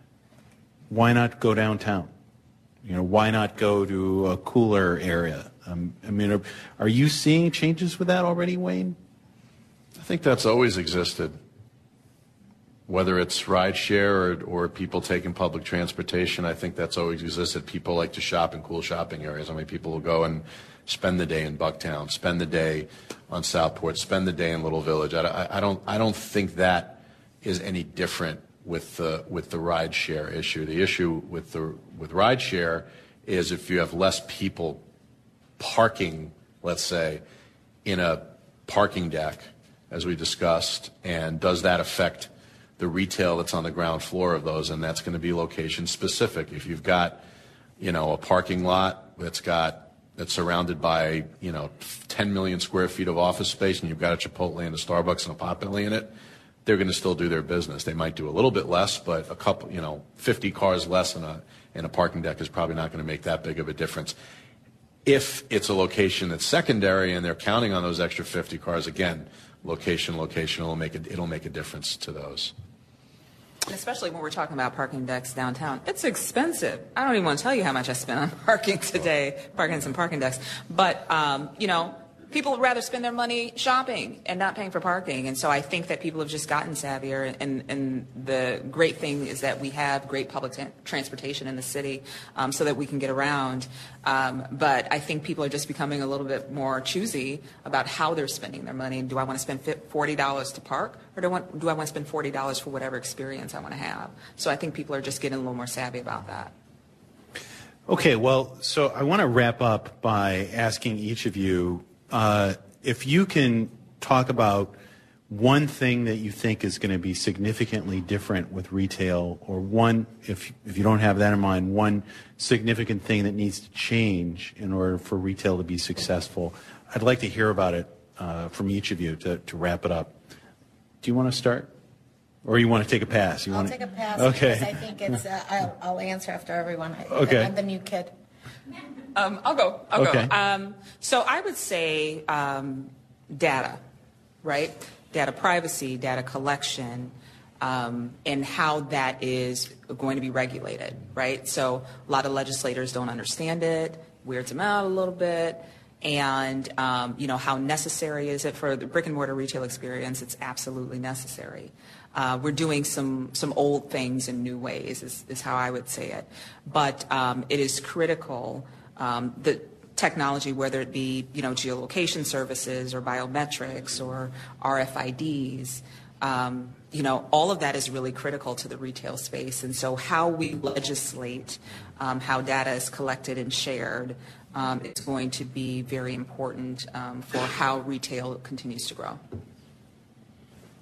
why not go downtown? Why not go to a cooler area? I mean, are you seeing changes with that already, Wayne? I think that's always existed. Whether it's ride share or people taking public transportation, I think that's always existed. People like to shop in cool shopping areas. I mean, people will go and spend the day in Bucktown, spend the day on Southport, spend the day in Little Village. I don't think that is any different with the ride share issue. The issue with ride share is if you have less people parking, let's say, in a parking deck, as we discussed, and does that affect the retail that's on the ground floor of those? And that's going to be location specific. If you've got, a parking lot that's surrounded by, 10 million square feet of office space, and you've got a Chipotle and a Starbucks and a Potbelly in it, they're going to still do their business. They might do a little bit less, but a couple, 50 cars less in a parking deck is probably not going to make that big of a difference. If it's a location that's secondary and they're counting on those extra 50 cars, again, location, it'll make a difference to those. And especially when we're talking about parking decks downtown, it's expensive. I don't even want to tell you how much I spent on parking today, parking some parking decks. But, people would rather spend their money shopping and not paying for parking. And so I think that people have just gotten savvier. And the great thing is that we have great public transportation in the city so that we can get around. But I think people are just becoming a little bit more choosy about how they're spending their money. Do I want to spend $40 to park, or do I want to spend $40 for whatever experience I want to have? So I think people are just getting a little more savvy about that. Okay, well, so I want to wrap up by asking each of you if you can talk about one thing that you think is going to be significantly different with retail, or one, if you don't have that in mind, one significant thing that needs to change in order for retail to be successful. I'd like to hear about it from each of you to wrap it up. Do you want to start? Or you want to take a pass? I'll take a pass. Okay. Because I think it's, I'll answer after everyone. Okay. I'm the new kid. I'll go. Okay. So I would say data, right? Data privacy, data collection, and how that is going to be regulated, right? So a lot of legislators don't understand it, weirds them out a little bit. And, how necessary is it for the brick and mortar retail experience? It's absolutely necessary. We're doing some old things in new ways is how I would say it. But it is critical, the technology, whether it be, geolocation services or biometrics or RFIDs, all of that is really critical to the retail space. And so how we legislate how data is collected and shared is going to be very important for how retail continues to grow.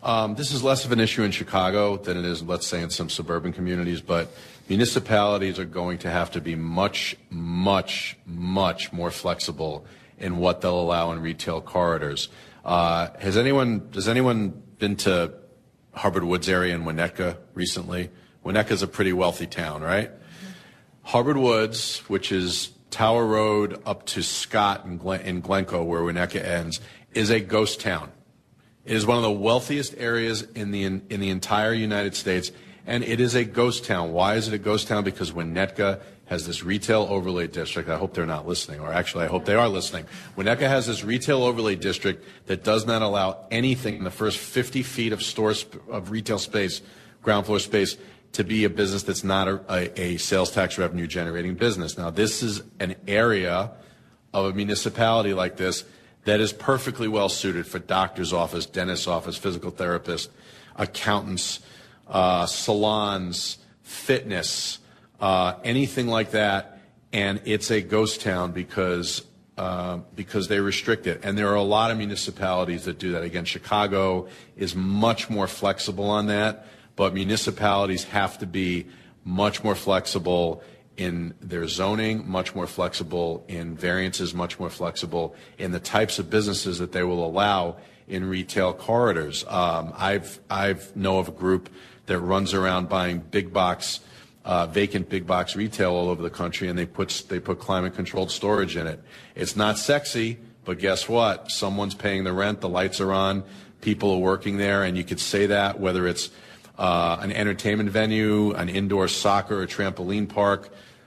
This is less of an issue in Chicago than it is, let's say, in some suburban communities, but municipalities are going to have to be much, much, much more flexible in what they'll allow in retail corridors. Has anyone been to Harvard Woods area in Winnetka recently? Winnetka's a pretty wealthy town, right? Mm-hmm. Harvard Woods, which is Tower Road up to Scott in Glencoe, where Winnetka ends, is a ghost town. It is one of the wealthiest areas in the entire United States, and it is a ghost town. Why is it a ghost town? Because Winnetka has this retail overlay district. I hope they're not listening, or actually I hope they are listening. Winnetka has this retail overlay district that does not allow anything in the first 50 feet of retail space, ground floor space, to be a business that's not a sales tax revenue generating business. Now, this is an area of a municipality like this that is perfectly well suited for doctor's office, dentist's office, physical therapist, accountants, salons, fitness, anything like that. And it's a ghost town because they restrict it. And there are a lot of municipalities that do that. Again, Chicago is much more flexible on that, but municipalities have to be much more flexible in their zoning, much more flexible in variances, much more flexible in the types of businesses that they will allow in retail corridors. I've know of a group that runs around buying big box, vacant big box retail all over the country, and they put climate controlled storage in it. It's not sexy, but guess what? Someone's paying the rent, the lights are on, people are working there, and you could say that whether it's an entertainment venue, an indoor soccer or trampoline park,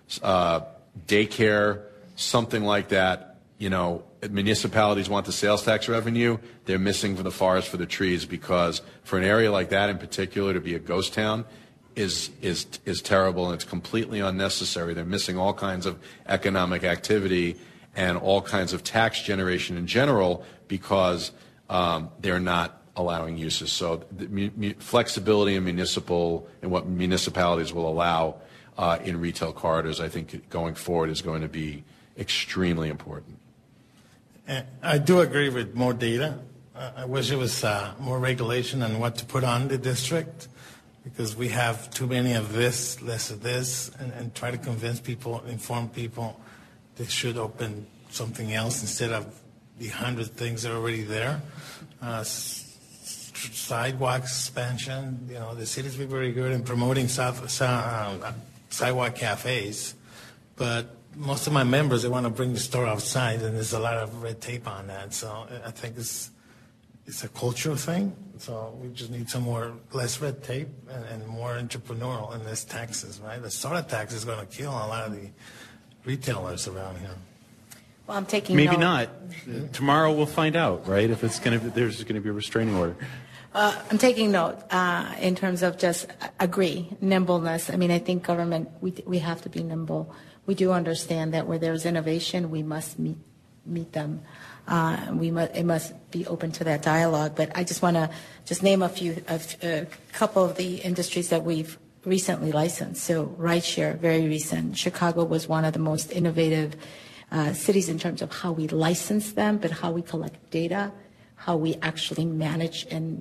daycare, something like that. You know, municipalities want the sales tax revenue. They're missing the forest for the trees, because for an area like that in particular to be a ghost town is terrible, and it's completely unnecessary. They're missing all kinds of economic activity and all kinds of tax generation in general because they're not allowing uses. So the flexibility in what municipalities will allow in retail corridors, I think going forward is going to be extremely important. I do agree with more data. I wish it was more regulation on what to put on the district, because we have too many of this, less of this, and try to convince people, inform people they should open something else instead of the 100 things that are already there. Sidewalk expansion, you know, the city's been very good in promoting sidewalk cafes, but most of my members, they want to bring the store outside, and there's a lot of red tape on that. So I think it's a cultural thing. So we just need less red tape and more entrepreneurial and less taxes, right? The soda tax is going to kill a lot of the retailers around here. Well, I'm taking Maybe note. not. Tomorrow we'll find out, right? If there's going to be a restraining order. I'm taking note in terms of just nimbleness. I mean, I think government, we have to be nimble. We do understand that where there's innovation, we must meet them. It must be open to that dialogue. But I just want to name a couple of the industries that we've recently licensed. So rideshare, very recent. Chicago was one of the most innovative cities in terms of how we license them, but how we collect data, how we actually manage and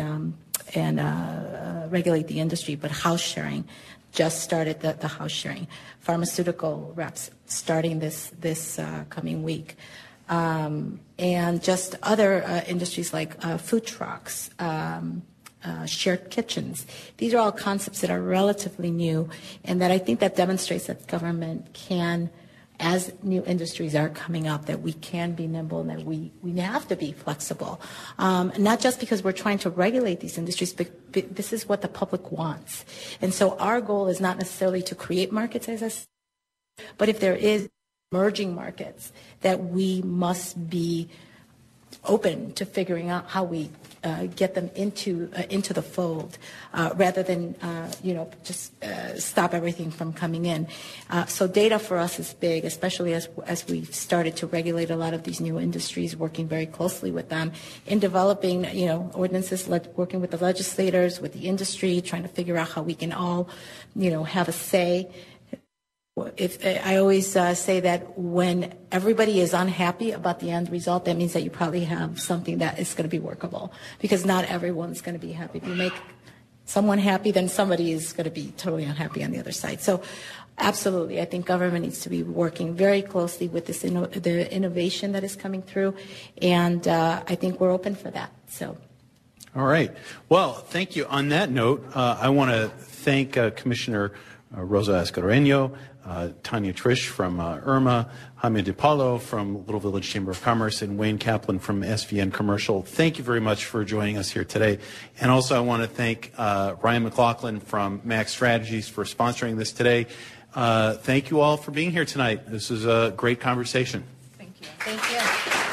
regulate the industry. But house sharing, just started the house sharing. Pharmaceutical reps starting this coming week. And just other industries like food trucks, shared kitchens. These are all concepts that are relatively new, and that I think that demonstrates that government can, as new industries are coming up, that we can be nimble and that we have to be flexible. Not just because we're trying to regulate these industries, but this is what the public wants. And so our goal is not necessarily to create markets, as I said, but if there is emerging markets, that we must be open to figuring out how we get them into the fold, rather than just stop everything from coming in. So data for us is big, especially as we've started to regulate a lot of these new industries, working very closely with them in developing ordinances, working with the legislators, with the industry, trying to figure out how we can all have a say. If I always say that when everybody is unhappy about the end result, that means that you probably have something that is going to be workable, because not everyone's going to be happy. If you make someone happy, then somebody is going to be totally unhappy on the other side. So absolutely, I think government needs to be working very closely with this the innovation that is coming through, and I think we're open for that. So. All right. Well, thank you. On that note, I want to thank Commissioner Rosa Escareño, Tanya Trish from IRMA, Jaime DePaulo from Little Village Chamber of Commerce, and Wayne Kaplan from SVN Commercial. Thank you very much for joining us here today. And also I want to thank Ryan McLaughlin from Max Strategies for sponsoring this today. Thank you all for being here tonight. This is a great conversation. Thank you. Thank you.